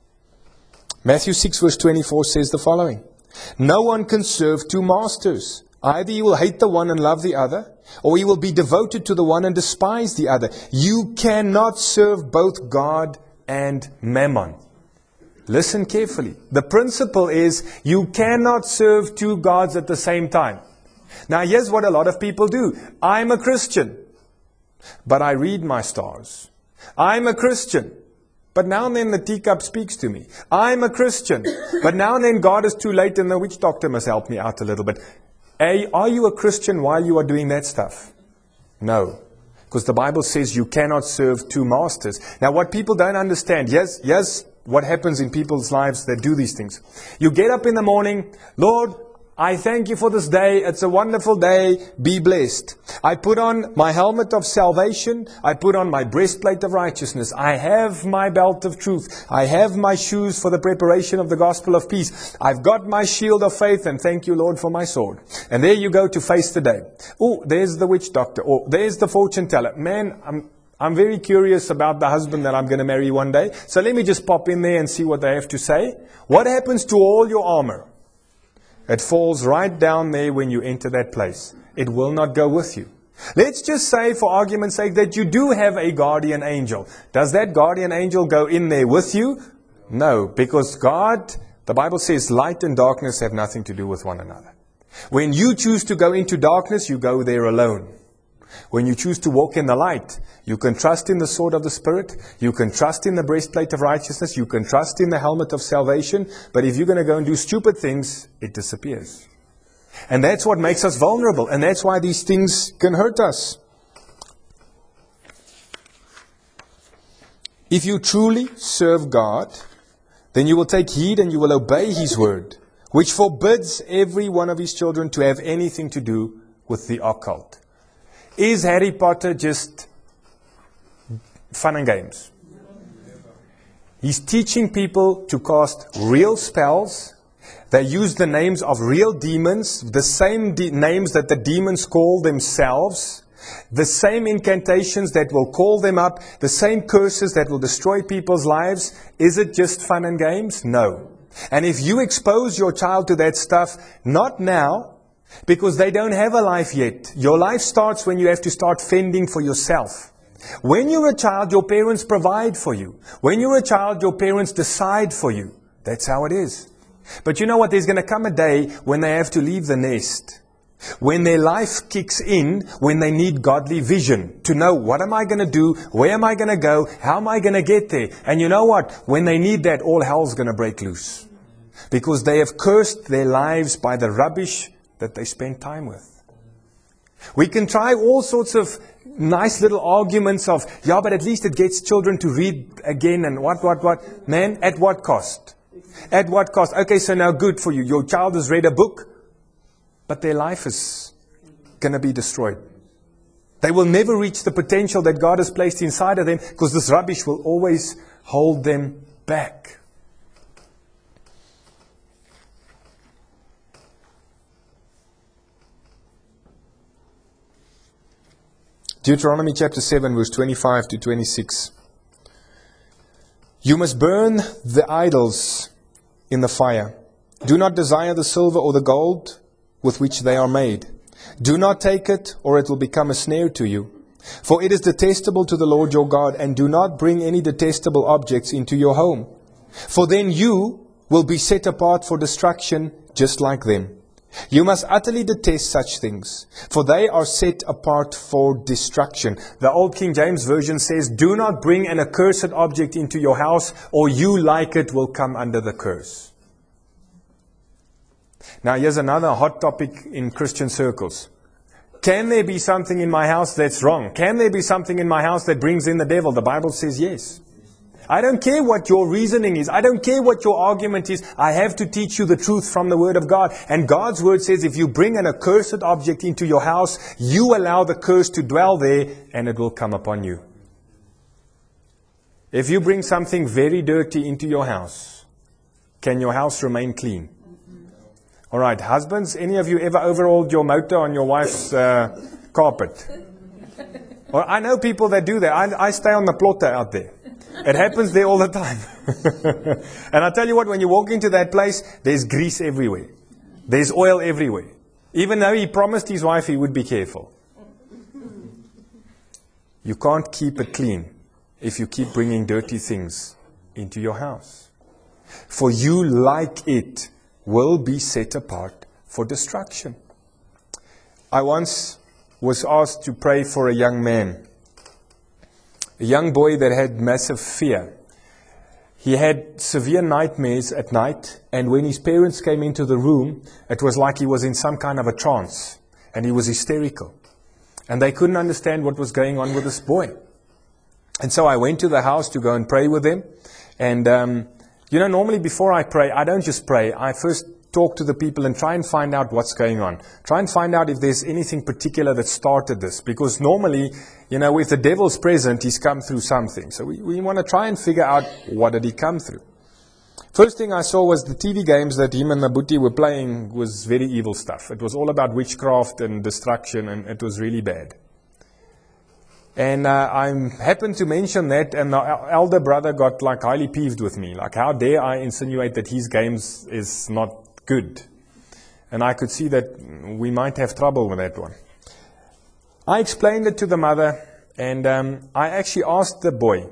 Speaker 1: Matthew six verse twenty-four says the following. No one can serve two masters. Either you will hate the one and love the other, or you will be devoted to the one and despise the other. You cannot serve both God and Mammon. Listen carefully. The principle is you cannot serve two gods at the same time. Now here's what a lot of people do. I'm a Christian, but I read my stars. I'm a Christian, but now and then the teacup speaks to me. I'm a Christian, but now and then God is too late and the witch doctor must help me out a little bit. A, are you a Christian while you are doing that stuff? No. Because the Bible says you cannot serve two masters. Now what people don't understand, yes, yes, what happens in people's lives that do these things. You get up in the morning, Lord, I thank you for this day. It's a wonderful day. Be blessed. I put on my helmet of salvation. I put on my breastplate of righteousness. I have my belt of truth. I have my shoes for the preparation of the gospel of peace. I've got my shield of faith, and thank you, Lord, for my sword. And there you go to face the day. Oh, there's the witch doctor. Oh, there's the fortune teller. Man, I'm I'm very curious about the husband that I'm going to marry one day. So let me just pop in there and see what they have to say. What happens to all your armor? It falls right down there when you enter that place. It will not go with you. Let's just say, for argument's sake, that you do have a guardian angel. Does that guardian angel go in there with you? No, because God, the Bible says, light and darkness have nothing to do with one another. When you choose to go into darkness, you go there alone. When you choose to walk in the light, you can trust in the sword of the Spirit. You can trust in the breastplate of righteousness. You can trust in the helmet of salvation. But if you're going to go and do stupid things, it disappears. And that's what makes us vulnerable. And that's why these things can hurt us. If you truly serve God, then you will take heed and you will obey His word, which forbids every one of His children to have anything to do with the occult. Is Harry Potter just fun and games? He's teaching people to cast real spells. They use the names of real demons, the same de- names that the demons call themselves, the same incantations that will call them up, the same curses that will destroy people's lives. Is it just fun and games? No. And if you expose your child to that stuff, not now, because they don't have a life yet. Your life starts when you have to start fending for yourself. When you're a child, your parents provide for you. When you're a child, your parents decide for you. That's how it is. But you know what? There's going to come a day when they have to leave the nest. When their life kicks in, when they need godly vision to know, what am I going to do? Where am I going to go? How am I going to get there? And you know what? When they need that, all hell's going to break loose. Because they have cursed their lives by the rubbish that they spend time with. We can try all sorts of nice little arguments of, yeah, but at least it gets children to read again and what, what, what. Man, at what cost? At what cost? Okay, so now good for you. Your child has read a book, but their life is going to be destroyed. They will never reach the potential that God has placed inside of them because this rubbish will always hold them back. Deuteronomy chapter seven, verse twenty-five to twenty-six. You must burn the idols in the fire. Do not desire the silver or the gold with which they are made. Do not take it, or it will become a snare to you. For it is detestable to the Lord your God, and do not bring any detestable objects into your home. For then you will be set apart for destruction, just like them. You must utterly detest such things, for they are set apart for destruction. The Old King James Version says, do not bring an accursed object into your house, or you like it will come under the curse. Now here's another hot topic in Christian circles. Can there be something in my house that's wrong? Can there be something in my house that brings in the devil? The Bible says yes. I don't care what your reasoning is. I don't care what your argument is. I have to teach you the truth from the Word of God. And God's Word says if you bring an accursed object into your house, you allow the curse to dwell there and it will come upon you. If you bring something very dirty into your house, can your house remain clean? All right, husbands, any of you ever overhauled your motor on your wife's uh, carpet? Well, I know people that do that. I, I stay on the plotter out there. It happens there all the time. And I tell you what, when you walk into that place, there's grease everywhere. There's oil everywhere. Even though he promised his wife he would be careful. You can't keep it clean if you keep bringing dirty things into your house. For you, like it, will be set apart for destruction. I once was asked to pray for a young man. A young boy that had massive fear. He had severe nightmares at night, and when his parents came into the room, it was like he was in some kind of a trance, and he was hysterical. And they couldn't understand what was going on with this boy. And so I went to the house to go and pray with them. And, um, you know, normally before I pray, I don't just pray. I first talk to the people and try and find out what's going on. Try and find out if there's anything particular that started this. Because normally, you know, if the devil's present, he's come through something. So we, we want to try and figure out what did he come through. First thing I saw was the T V games that him and Nabuti were playing was very evil stuff. It was all about witchcraft and destruction, and it was really bad. And uh, I happened to mention that, and the elder brother got like highly peeved with me. Like, how dare I insinuate that his games is not good? And I could see that we might have trouble with that one. I explained it to the mother, and um, I actually asked the boy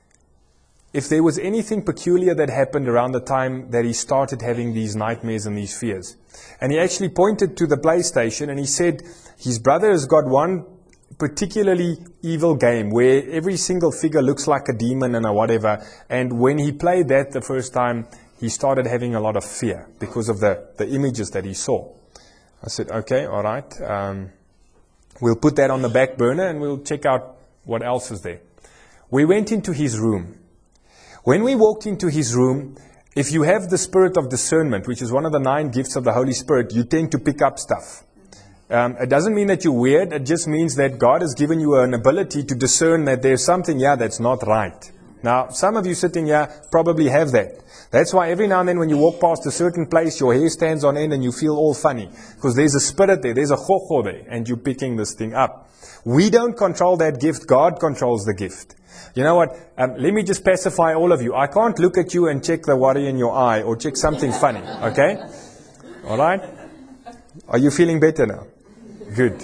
Speaker 1: if there was anything peculiar that happened around the time that he started having these nightmares and these fears. And he actually pointed to the PlayStation, and he said his brother has got one particularly evil game where every single figure looks like a demon and a whatever. And when he played that the first time, he started having a lot of fear because of the, the images that he saw. I said, okay, all right. Um, we'll put that on the back burner and we'll check out what else is there. We went into his room. When we walked into his room, if you have the spirit of discernment, which is one of the nine gifts of the Holy Spirit, you tend to pick up stuff. Um, it doesn't mean that you're weird. It just means that God has given you an ability to discern that there's something here that's not right. Now, some of you sitting here probably have that. That's why every now and then when you walk past a certain place, your hair stands on end and you feel all funny. Because there's a spirit there, there's a chocho there, and you're picking this thing up. We don't control that gift. God controls the gift. You know what? Um, let me just pacify all of you. I can't look at you and check the worry in your eye or check something funny. Okay? All right? Are you feeling better now? Good.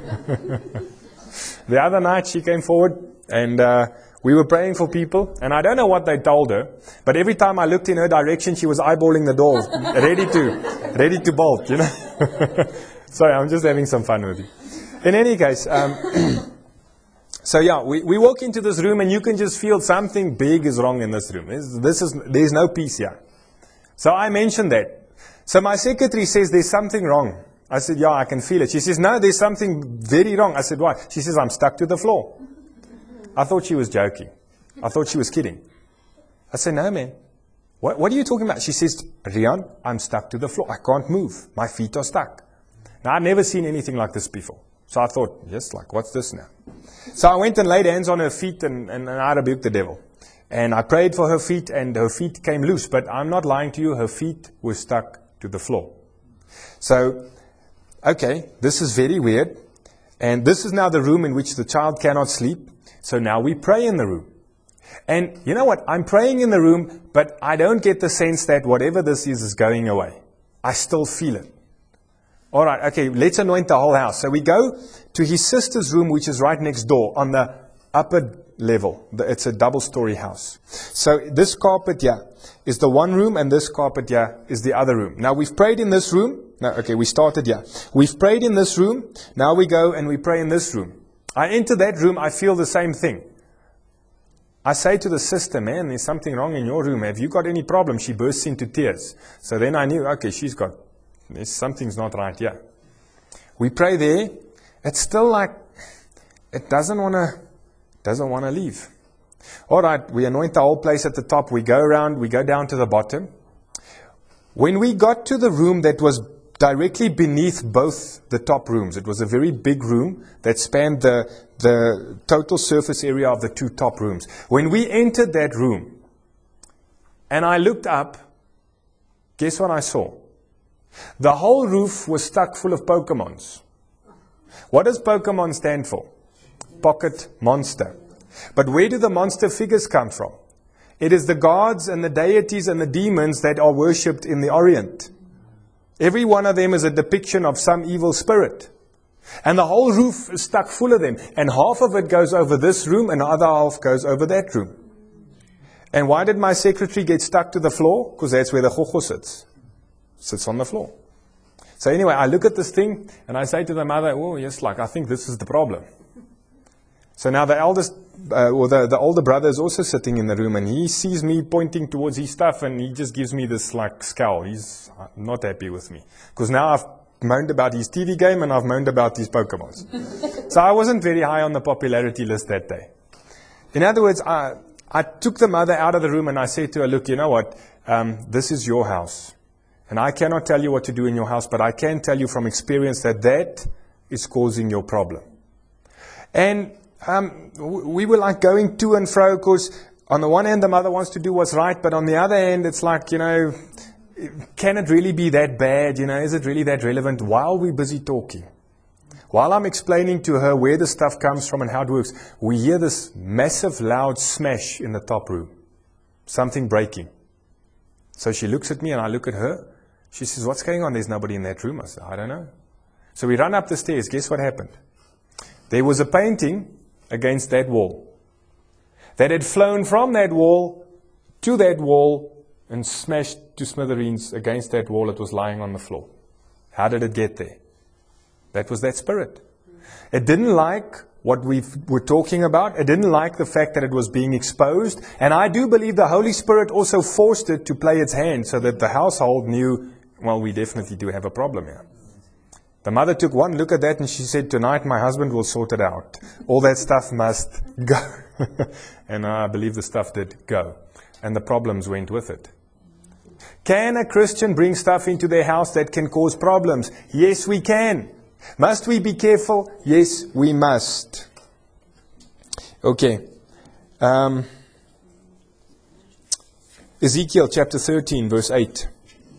Speaker 1: The other night she came forward and uh, we were praying for people, and I don't know what they told her, but every time I looked in her direction, she was eyeballing the door, ready to, ready to bolt, you know. Sorry, I'm just having some fun with you. In any case, um, so yeah, we, we walk into this room and you can just feel something big is wrong in this room. This, this is, there's no peace here. So I mentioned that. So my secretary says there's something wrong. I said, yeah, I can feel it. She says, no, there's something very wrong. I said, why? She says, I'm stuck to the floor. I thought she was joking. I thought she was kidding. I said, no, man. What, what are you talking about? She says, Rian, I'm stuck to the floor. I can't move. My feet are stuck. Now, I've never seen anything like this before. So I thought, yes, like, what's this now? So I went and laid hands on her feet and, and, and I rebuked the devil. And I prayed for her feet and her feet came loose. But I'm not lying to you. Her feet were stuck to the floor. So, okay, this is very weird. And this is now the room in which the child cannot sleep. So now we pray in the room. And you know what? I'm praying in the room, but I don't get the sense that whatever this is is going away. I still feel it. All right, okay, let's anoint the whole house. So we go to his sister's room, which is right next door on the upper level. It's a double-story house. So this carpet here is the one room, and this carpet here is the other room. Now, we've prayed in this room. No, okay, we started here. We've prayed in this room. Now we go and we pray in this room. I enter that room, I feel the same thing. I say to the sister, man, there's something wrong in your room. Have you got any problem? She bursts into tears. So then I knew, okay, she's got, there's something's not right here. We pray there. It's still like, it doesn't want to, doesn't want to leave. All right, we anoint the whole place at the top. We go around, we go down to the bottom. When we got to the room that was directly beneath both the top rooms, it was a very big room that spanned the, the total surface area of the two top rooms. When we entered that room, and I looked up, guess what I saw? The whole roof was stuck full of Pokemons. What does Pokemon stand for? Pocket monster. But where do the monster figures come from? It is the gods and the deities and the demons that are worshipped in the Orient. Every one of them is a depiction of some evil spirit. And the whole roof is stuck full of them. And half of it goes over this room and the other half goes over that room. And why did my secretary get stuck to the floor? Because that's where the chocho sits. Sits on the floor. So anyway, I look at this thing and I say to the mother, oh yes, like I think this is the problem. So now the eldest, uh, or the, the older brother is also sitting in the room, and he sees me pointing towards his stuff, and he just gives me this like scowl. He's not happy with me. Because now I've moaned about his T V game and I've moaned about his Pokemons. So I wasn't very high on the popularity list that day. In other words, I, I took the mother out of the room and I said to her, look, you know what, um, this is your house. And I cannot tell you what to do in your house, but I can tell you from experience that that is causing your problem. And um, we were like going to and fro, because on the one hand the mother wants to do what's right, but on the other hand it's like, you know, can it really be that bad? You know, is it really that relevant? While we're busy talking, while I'm explaining to her where the stuff comes from and how it works, we hear this massive loud smash in the top room. Something breaking. So she looks at me and I look at her. She says, what's going on? There's nobody in that room. I said, I don't know. So we run up the stairs. Guess what happened? There was a painting against that wall that had flown from that wall to that wall and smashed to smithereens against that wall. It was lying on the floor. How did it get there? That was that spirit. It didn't like what we were talking about. It didn't like the fact that it was being exposed. And I do believe the Holy Spirit also forced it to play its hand so that the household knew, well, we definitely do have a problem here. The mother took one look at that and she said, tonight my husband will sort it out. All that stuff must go. And I believe the stuff did go. And the problems went with it. Can a Christian bring stuff into their house that can cause problems? Yes, we can. Must we be careful? Yes, we must. Okay. Um, Ezekiel chapter thirteen, verse eight.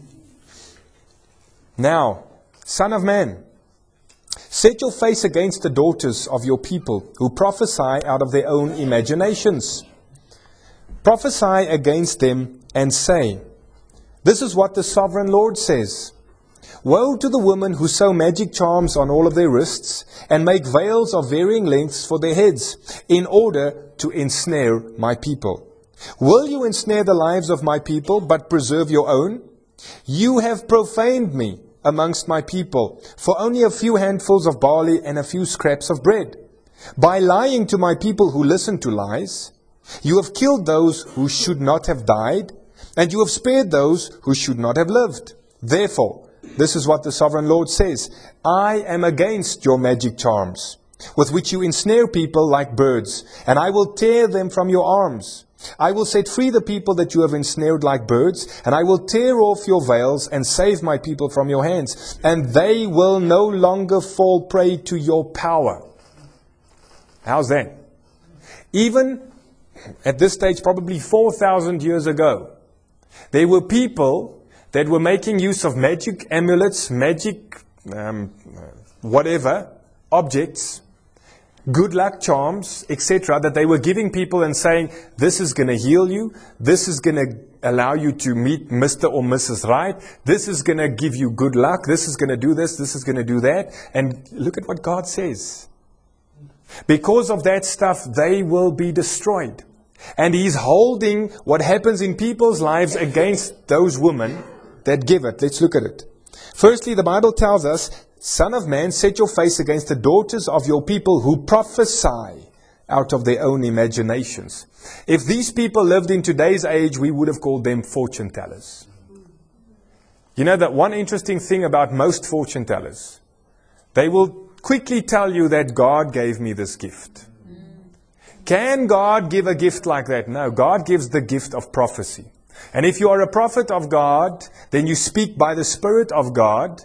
Speaker 1: Now, Son of man, set your face against the daughters of your people who prophesy out of their own imaginations. Prophesy against them and say, this is what the sovereign Lord says. Woe to the women who sew magic charms on all of their wrists and make veils of varying lengths for their heads in order to ensnare my people. Will you ensnare the lives of my people but preserve your own? You have profaned me amongst my people for only a few handfuls of barley and a few scraps of bread. By lying to my people who listen to lies, you have killed those who should not have died, and you have spared those who should not have lived. Therefore, this is what the sovereign Lord says. I am against your magic charms, with which you ensnare people like birds, and I will tear them from your arms. I will set free the people that you have ensnared like birds, and I will tear off your veils and save my people from your hands, and they will no longer fall prey to your power. How's that? Even at this stage, probably four thousand years ago, there were people that were making use of magic amulets, magic um, whatever, objects, good luck charms, et cetera, that they were giving people and saying, this is going to heal you, this is going to allow you to meet Mister or Missus Right, this is going to give you good luck, this is going to do this, this is going to do that. And look at what God says. Because of that stuff, they will be destroyed. And He's holding what happens in people's lives against those women that give it. Let's look at it. Firstly, the Bible tells us, Son of man, set your face against the daughters of your people who prophesy out of their own imaginations. If these people lived in today's age, we would have called them fortune tellers. You know that one interesting thing about most fortune tellers, they will quickly tell you that God gave me this gift. Can God give a gift like that? No, God gives the gift of prophecy. And if you are a prophet of God, then you speak by the Spirit of God,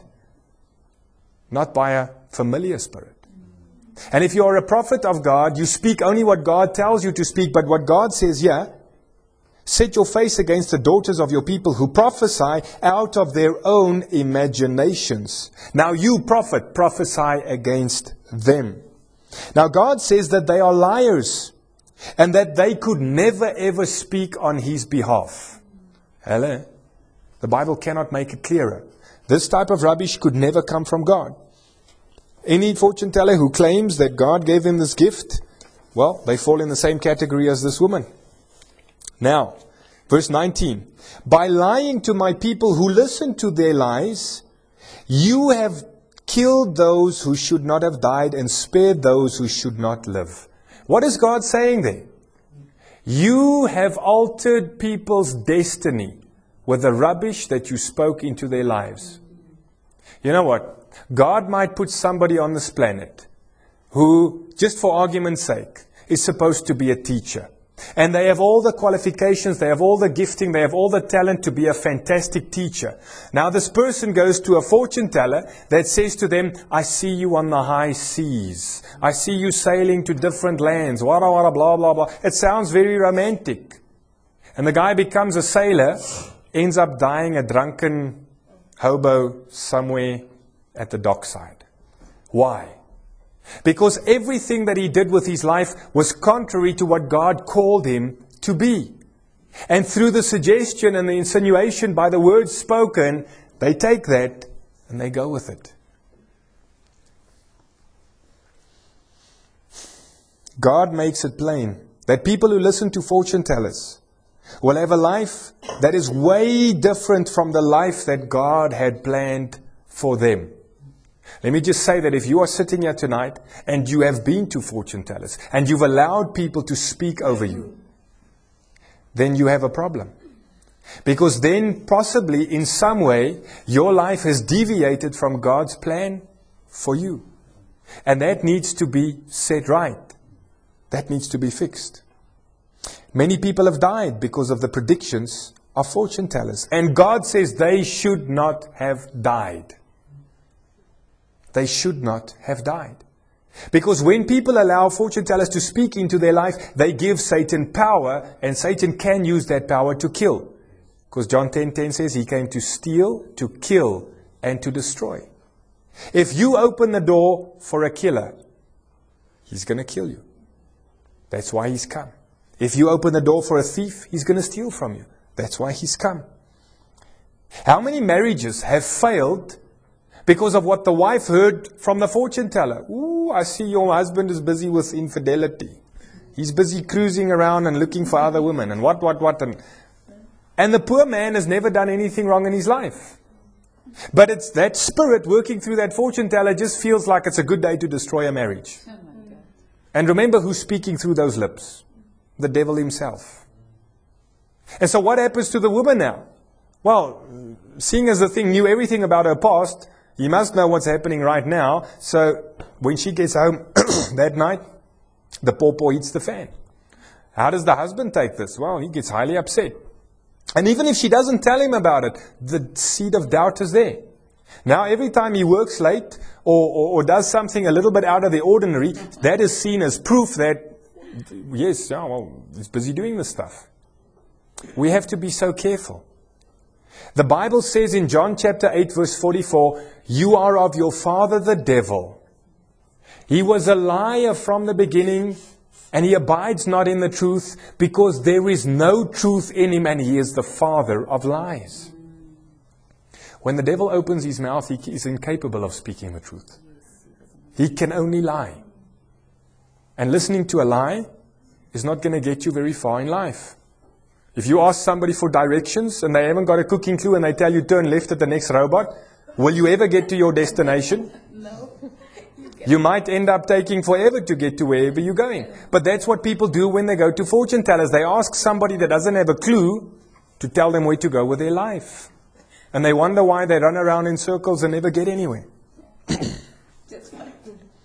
Speaker 1: not by a familiar spirit. And if you are a prophet of God, you speak only what God tells you to speak, but what God says here, set your face against the daughters of your people who prophesy out of their own imaginations. Now you, prophet, prophesy against them. Now God says that they are liars and that they could never ever speak on His behalf. Hello? The Bible cannot make it clearer. This type of rubbish could never come from God. Any fortune teller who claims that God gave him this gift, well, they fall in the same category as this woman. Now, verse nineteen. By lying to my people who listen to their lies, you have killed those who should not have died and spared those who should not live. What is God saying there? You have altered people's destiny with the rubbish that you spoke into their lives. You know what? God might put somebody on this planet who, just for argument's sake, is supposed to be a teacher. And they have all the qualifications, they have all the gifting, they have all the talent to be a fantastic teacher. Now this person goes to a fortune teller that says to them, I see you on the high seas. I see you sailing to different lands. Wada wada blah blah blah. It sounds very romantic. And the guy becomes a sailor, ends up dying a drunken hobo somewhere at the dockside. Why? Because everything that he did with his life was contrary to what God called him to be. And through the suggestion and the insinuation by the words spoken, they take that and they go with it. God makes it plain that people who listen to fortune tellers will have a life that is way different from the life that God had planned for them. Let me just say that if you are sitting here tonight and you have been to fortune tellers and you've allowed people to speak over you, then you have a problem. Because then possibly in some way your life has deviated from God's plan for you. And that needs to be set right. That needs to be fixed. Many people have died because of the predictions of fortune tellers. And God says they should not have died. They should not have died. Because when people allow fortune tellers to speak into their life, they give Satan power, and Satan can use that power to kill. Because John ten ten says he came to steal, to kill, and to destroy. If you open the door for a killer, he's going to kill you. That's why he's come. If you open the door for a thief, he's going to steal from you. That's why he's come. How many marriages have failed because of what the wife heard from the fortune teller? Ooh, I see your husband is busy with infidelity. He's busy cruising around and looking for other women and what, what, what. And, and the poor man has never done anything wrong in his life. But it's that spirit working through that fortune teller just feels like it's a good day to destroy a marriage. And remember who's speaking through those lips. The devil himself. And so what happens to the woman now? Well, seeing as the thing knew everything about her past, he must know what's happening right now. So when she gets home that night, the pawpaw hits the fan. How does the husband take this? Well, he gets highly upset. And even if she doesn't tell him about it, the seed of doubt is there. Now every time he works late or, or, or does something a little bit out of the ordinary, that is seen as proof that, yes, yeah, well, he's busy doing this stuff. We have to be so careful. The Bible says in John chapter eight verse forty-four, you are of your father the devil, He was a liar from the beginning, and he abides not in the truth, because there is no truth in him, and he is the father of lies. When the devil opens his mouth, he is incapable of speaking the truth. He can only lie. And listening to a lie is not going to get you very far in life. If you ask somebody for directions and they haven't got a cooking clue and they tell you turn left at the next robot, will you ever get to your destination?
Speaker 2: No.
Speaker 1: You might end up taking forever to get to wherever you're going. But that's what people do when they go to fortune tellers. They ask somebody that doesn't have a clue to tell them where to go with their life. And they wonder why they run around in circles and never get anywhere.
Speaker 2: That's right.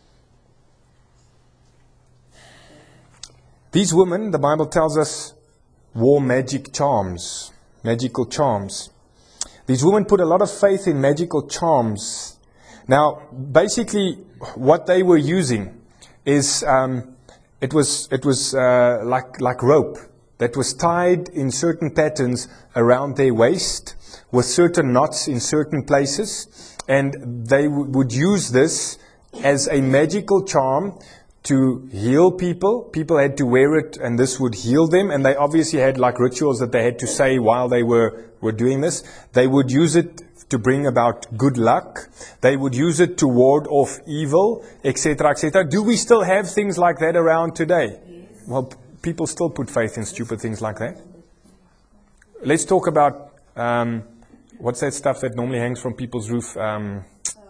Speaker 1: These women, the Bible tells us, wore magic charms, magical charms. These women put a lot of faith in magical charms. Now, basically, what they were using is um, it was it was uh, like like rope that was tied in certain patterns around their waist with certain knots in certain places, and they w- would use this as a magical charm to heal people. People had to wear it, and this would heal them. And they obviously had like rituals that they had to say while they were, were doing this. They would use it to bring about good luck. They would use it to ward off evil, et cetera, et cetera. Do we still have things like that around today?
Speaker 2: Yes.
Speaker 1: Well, p- people still put faith in stupid things like that. Let's talk about, um, what's that stuff that normally hangs from people's roof? Um,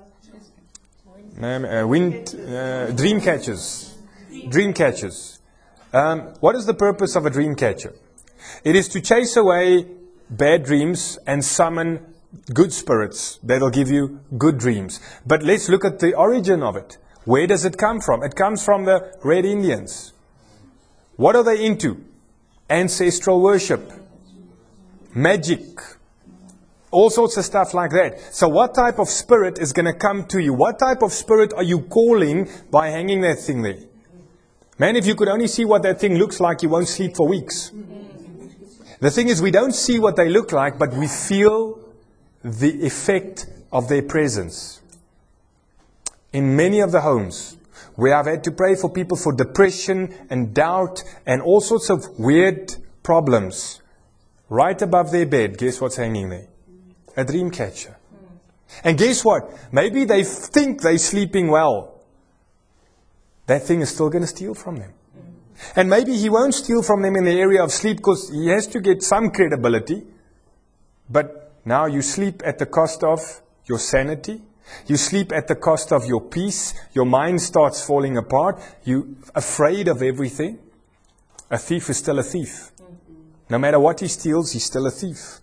Speaker 1: Um, uh, wind, uh, dream catchers. Dream catchers. Um, what is the purpose of a dream catcher? It is to chase away bad dreams and summon good spirits that'll give you good dreams. But let's look at the origin of it. Where does it come from? It comes from the Red Indians. What are they into? Ancestral worship. Magic. All sorts of stuff like that. So what type of spirit is going to come to you? What type of spirit are you calling by hanging that thing there? Man, if you could only see what that thing looks like, you won't sleep for weeks. The thing is, we don't see what they look like, but we feel the effect of their presence. In many of the homes where I've had to pray for people for depression and doubt and all sorts of weird problems, right above their bed, guess what's hanging there? A dream catcher. And guess what? Maybe they think they're sleeping well. That thing is still going to steal from them. And maybe he won't steal from them in the area of sleep because he has to get some credibility. But now you sleep at the cost of your sanity. You sleep at the cost of your peace. Your mind starts falling apart. You're afraid of everything. A thief is still a thief. No matter what he steals, he's still a thief.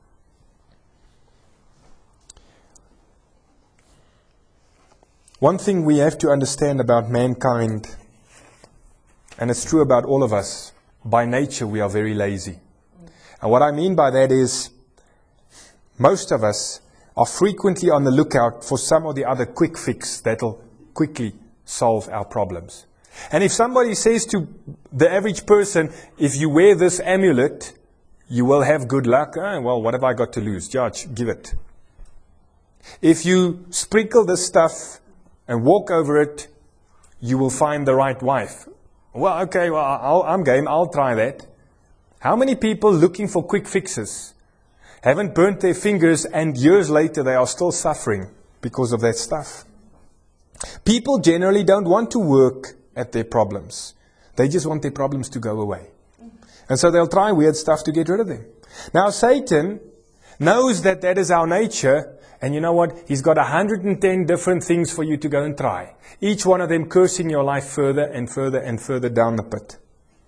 Speaker 1: One thing we have to understand about mankind, and it's true about all of us, by nature we are very lazy. And what I mean by that is, most of us are frequently on the lookout for some or the other quick fix that'll quickly solve our problems. And if somebody says to the average person, if you wear this amulet, you will have good luck. Oh, well, what have I got to lose? Judge, give it. If you sprinkle this stuff and walk over it, you will find the right wife. Well, okay, well, I'll, I'm game. I'll try that. How many people looking for quick fixes haven't burnt their fingers and years later they are still suffering because of that stuff? People generally don't want to work at their problems. They just want their problems to go away. And so they'll try weird stuff to get rid of them. Now, Satan knows that that is our nature. And you know what? He's got one hundred ten different things for you to go and try. Each one of them cursing your life further and further and further down the pit.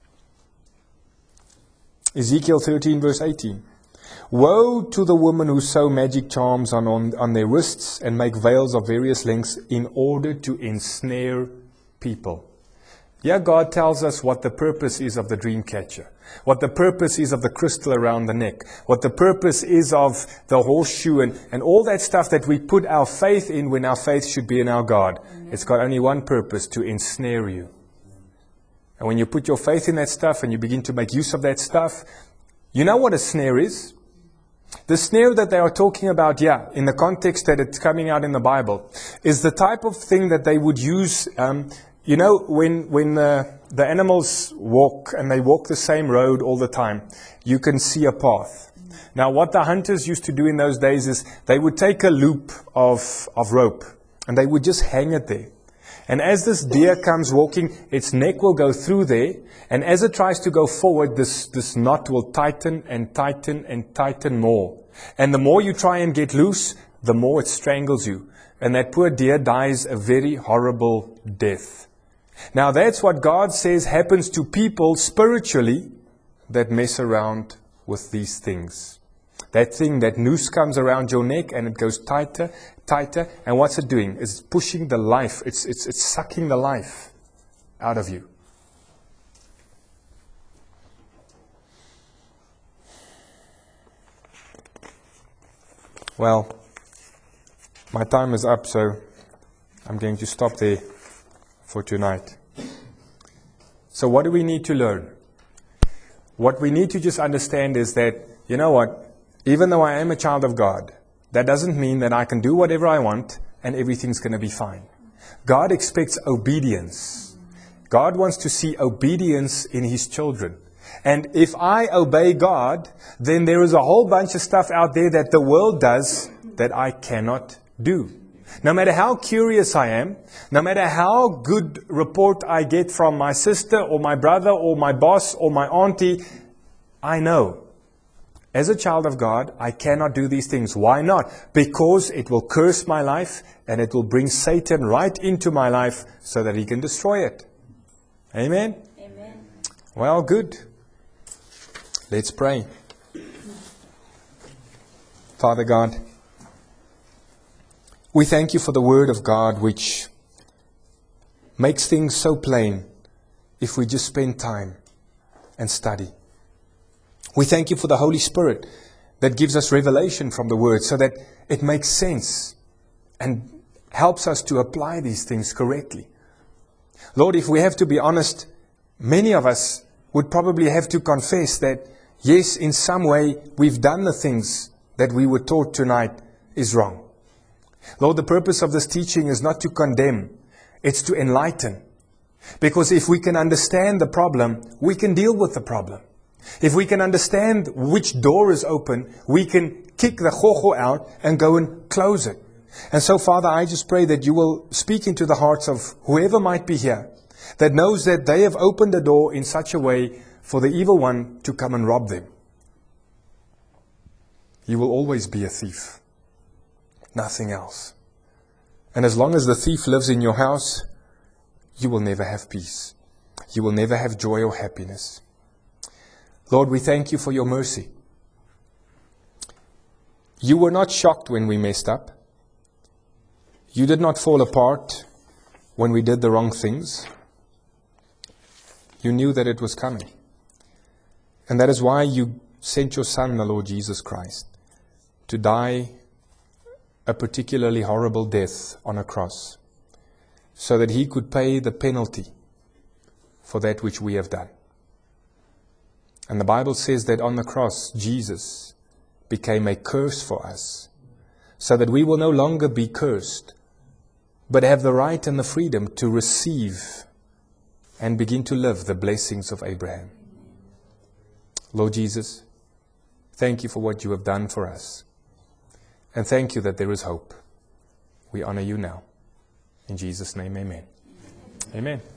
Speaker 1: Ezekiel thirteen verse eighteen. Woe to the women who sew magic charms on, on, on their wrists and make veils of various lengths in order to ensnare people. Here God tells us what the purpose is of the dream catcher. What the purpose is of the crystal around the neck. What the purpose is of the horseshoe and, and all that stuff that we put our faith in when our faith should be in our God. Mm-hmm. It's got only one purpose, to ensnare you. And when you put your faith in that stuff and you begin to make use of that stuff, you know what a snare is? The snare that they are talking about here, in the context that it's coming out in the Bible, is the type of thing that they would use. Um, you know, when when the, the animals walk, and they walk the same road all the time, you can see a path. Now, what the hunters used to do in those days is they would take a loop of, of rope, and they would just hang it there. And as this deer comes walking, its neck will go through there, and as it tries to go forward, this, this knot will tighten and tighten and tighten more. And the more you try and get loose, the more it strangles you. And that poor deer dies a very horrible death. Now that's what God says happens to people spiritually that mess around with these things. That thing, that noose comes around your neck and it goes tighter, tighter. And what's it doing? It's pushing the life. It's, it's, it's sucking the life out of you. Well, my time is up, so I'm going to stop there for tonight. So what do we need to learn? What we need to just understand is that, you know what? Even though I am a child of God, that doesn't mean that I can do whatever I want and everything's going to be fine. God expects obedience. God wants to see obedience in His children. And if I obey God, then there is a whole bunch of stuff out there that the world does that I cannot do. No matter how curious I am, no matter how good report I get from my sister or my brother or my boss or my auntie, I know, as a child of God, I cannot do these things. Why not? Because it will curse my life and it will bring Satan right into my life so that he can destroy it. Amen?
Speaker 2: Amen.
Speaker 1: Well, good. Let's pray. Father God, we thank you for the Word of God, which makes things so plain if we just spend time and study. We thank you for the Holy Spirit that gives us revelation from the Word so that it makes sense and helps us to apply these things correctly. Lord, if we have to be honest, many of us would probably have to confess that, yes, in some way, we've done the things that we were taught tonight is wrong. Lord, the purpose of this teaching is not to condemn, it's to enlighten. Because if we can understand the problem, we can deal with the problem. If we can understand which door is open, we can kick the chocho out and go and close it. And so, Father, I just pray that you will speak into the hearts of whoever might be here, that knows that they have opened the door in such a way for the evil one to come and rob them. You will always be a thief. Nothing else. And as long as the thief lives in your house, you will never have peace. You will never have joy or happiness. Lord, we thank you for your mercy. You were not shocked when we messed up. You did not fall apart when we did the wrong things. You knew that it was coming. And that is why you sent your Son, the Lord Jesus Christ, to die a particularly horrible death on a cross, so that He could pay the penalty for that which we have done. And the Bible says that on the cross, Jesus became a curse for us, so that we will no longer be cursed, but have the right and the freedom to receive and begin to live the blessings of Abraham. Lord Jesus, thank you for what you have done for us. And thank you that there is hope. We honor you now. In Jesus' name, amen. Amen.